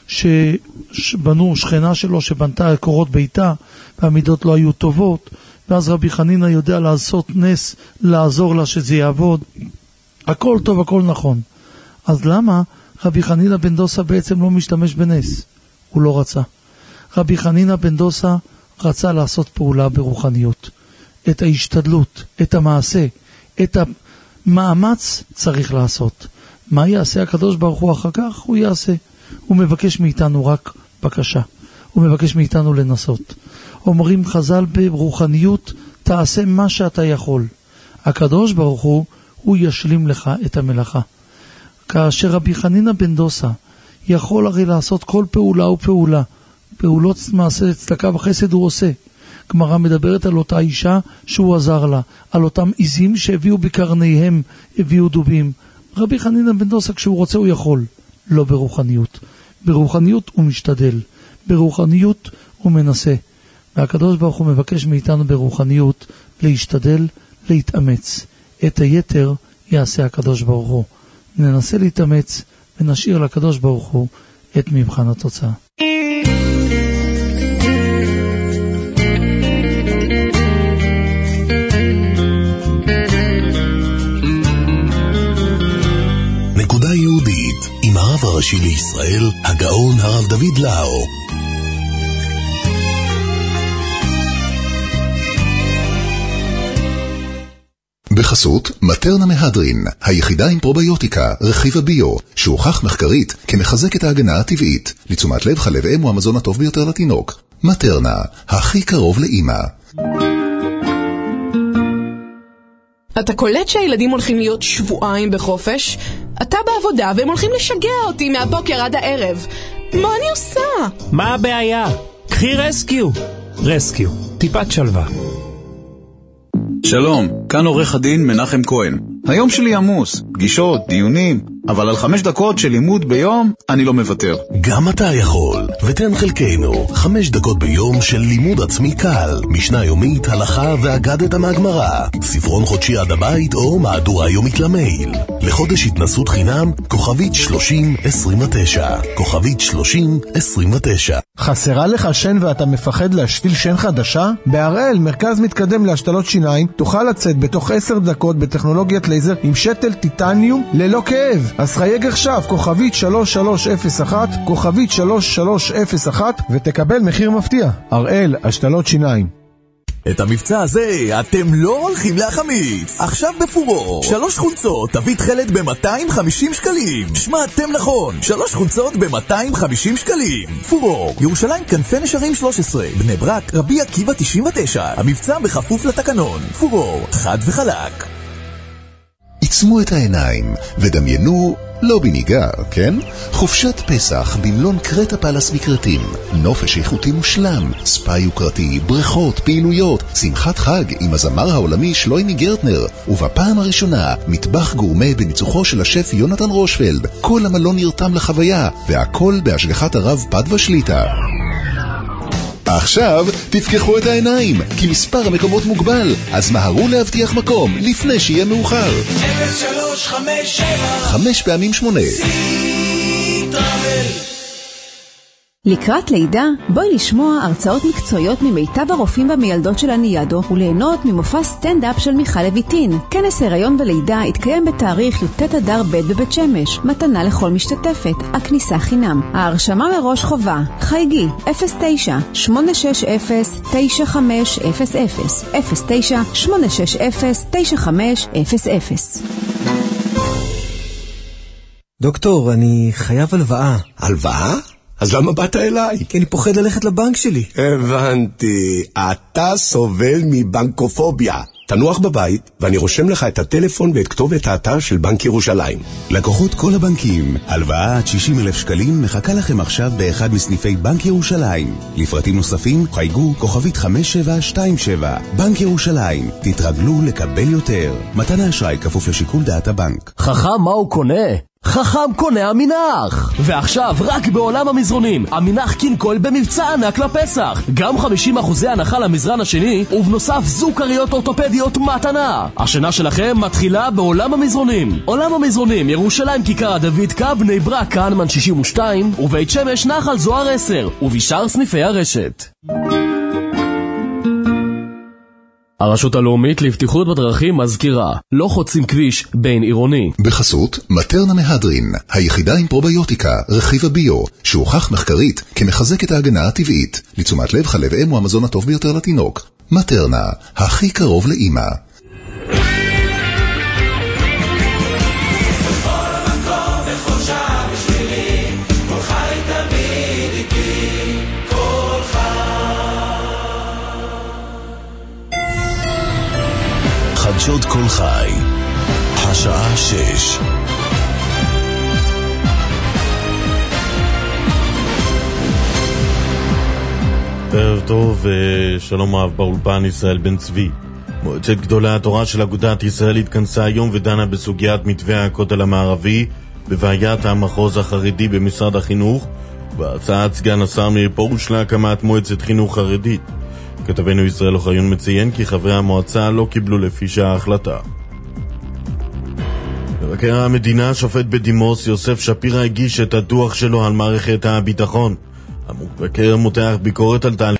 שבנו, שכנה שלו שבנתה קורות ביתה, והמידות לא היו טובות, ואז רבי חנינא יודע לעשות נס, לעזור לה שזה יעבוד. הכל טוב, הכל נכון. אז למה רבי חנינא בן דוסה בעצם לא משתמש בנס? הוא לא רצה. רבי חנינא בן דוסה רצה לעשות פעולה ברוחניות. את ההשתדלות, את המעשה, את המאמץ צריך לעשות. מה יעשה הקדוש ברוך הוא אחר כך? הוא יעשה. הוא מבקש מאיתנו רק בקשה. הוא מבקש מאיתנו לנסות. אומרים חז"ל ברוחניות, תעשה מה שאתה יכול. הקדוש ברוך הוא ישלים לך את המלאכה. כאשר רבי חנינא בן דוסה יכול הרי לעשות כל פעולה ופעולה. פעולות מעשה צדקה וחסד הוא עושה. גמרא מדברת על אותה אישה שהוא עזר לה, על אותם עיזים שהביאו בקרניהם, הביאו דובים. רבי חנינא בן דוסה כשהוא רוצה הוא יכול, לא ברוחניות. ברוחניות הוא משתדל, ברוחניות הוא מנסה. והקדוש ברוך הוא מבקש מאיתנו ברוחניות להשתדל, להתאמץ. את היתר יעשה הקדוש ברוך הוא. ננסה להתאמץ ונשאיר לקדוש ברוך הוא את מבחן התוצאה. נקודה יהודית עם הרב הראשי לישראל, הגאון הרב דוד לאו. בחסות מטרנה מהדרין, היחידה עם פרוביוטיקה, רכיב הביו, שהוכח מחקרית כמחזק את ההגנה הטבעית, לתשומת לב חלב אם הוא המזון הטוב ביותר לתינוק. מטרנה, הכי קרוב לאמא. אתה קולט שהילדים הולכים להיות שבועיים בחופש? אתה בעבודה והם הולכים לשגע אותי מהבוקר עד הערב. מה אני עושה? מה הבעיה? קחי רסקיו. רסקיו, טיפת שלווה. שלום, כאן עורך הדין מנחם כהן. היום שלי עמוס, פגישות, דיונים, אבל על 5 דקות של לימוד ביום אני לא מוותר. גם אתה יכול, ותן חלקנו 5 דקות ביום של לימוד עצמי קל, משנה יומית, הלכה ואגדת מהגמרא, ספרון חודשי עד הבית או מהדורה יומית למייל. לחודש התנסות חינם, כוכבית 3029, כוכבית 3029. חסרה לך שן ואתה מפחד להשתיל שן חדשה? בהראל, מרכז מתקדם להשתלות שיניים, תוכל לצאת בתוך 10 דקות בטכנולוגיית לייזר עם שתל טיטניום ללא כאב. אז חייג עכשיו, כוכבית 3301, כוכבית 3301, ותקבל מחיר מפתיע. הראל, השתלות שיניים. את המבצע הזה אתם לא הולכים להחמיץ. עכשיו בפורור 3 חולצות תביא תחלת ב-250 שקלים. שמעתם נכון, 3 חולצות ב-250 שקלים. פורור, ירושלים כנפי נשרים 13, בני ברק, רבי עקיבא 99. המבצע בכפוף לתקנון. פורור, חד וחלק. עצמו את העיניים ודמיינו לא בניגר, כן? חופשת פסח במלון קרטה פלס מקרטים. נופש איכותי מושלם, ספא יוקרתי, בריכות, פעילויות, שמחת חג עם הזמר העולמי שלוימי גרטנר, ובפעם הראשונה מטבח גורמה בניצוחו של השף יונתן רושפלד. כל המלון נרתם לחוויה, והכל בהשגחת הרב פדווה שליטה. עכשיו תפקחו את העיניים, כי מספר המקומות מוגבל, אז מהרו להבטיח מקום לפני שיהיה מאוחר. 0357 5 פעמים 8. לקראת לידה, בואי לשמוע הרצאות מקצועיות ממיטב הרופאים והמיילדות של הניאדו וליהנות ממופע סטנד-אפ של מיכל לויטין. כנס הריון ולידה התקיים בתאריך י"ט אדר ב' בבית שמש. מתנה לכל משתתפת, הכניסה חינם. ההרשמה מראש חובה. חייגי 09-860-9500 09-860-9500. דוקטור, אני חייב הלוואה. הלוואה? אז למה באת אליי? כי אני פוחד ללכת לבנק שלי. הבנתי, אתה סובל מבנקופוביה. תנוח בבית, ואני רושם לך את הטלפון ואת כתובת האתר של בנק ירושלים. לקוחות כל הבנקים, הלוואה עד 60,000 שקלים מחכה לכם עכשיו באחד מסניפי בנק ירושלים. לפרטים נוספים, חייגו כוכבית 5727. בנק ירושלים, תתרגלו לקבל יותר. מתן האשראי כפוף לשיקול דעת הבנק. חכם מה הוא קונה? חכם קונה המינח. ועכשיו רק בעולם המזרונים, המינח קינקול במבצע ענק לפסח. גם 50% הנחה למזרן השני, ובנוסף זוכריות אורתופדיות מתנה. השנה שלכם מתחילה בעולם המזרונים. עולם המזרונים, ירושלים כיכר הדוידקה, בני ברק כהנמן 62, ובית שמש נחל זוהר 10, ובשאר סניפי הרשת. הרשות הלאומית לבטיחות בדרכים מזכירה, לא חוצים כביש בין עירוני. בחסות מטרנה מהדרין, היחידה עם פרוביוטיקה, רכיב הביו, שהוכח מחקרית כמחזק את ההגנה הטבעית. לתשומת לב, חלב אם הוא המזון הטוב ביותר לתינוק. מטרנה, הכי קרוב לאמא. חדשות כל חי, השעה 6. ערב טוב ושלום אהב באולפן ישראל בן צבי. מועצת גדולי התורה של אגודת ישראל התכנסה היום ודנה בסוגיית מתווה הכותל המערבי בבעיית המחוז החרדי במשרד החינוך, והצעת סגן השר מאיר פרוש להקמת מועצת חינוך חרדית. כתבנו ישראל אוחיון מציין כי חברי המועצה לא קיבלו לפי שההחלטה. מבקר המדינה, שופט בדימוס יוסף שפירא, הגיש את הדוח שלו על מערכת הביטחון. המבקר מותח ביקורת על תהליך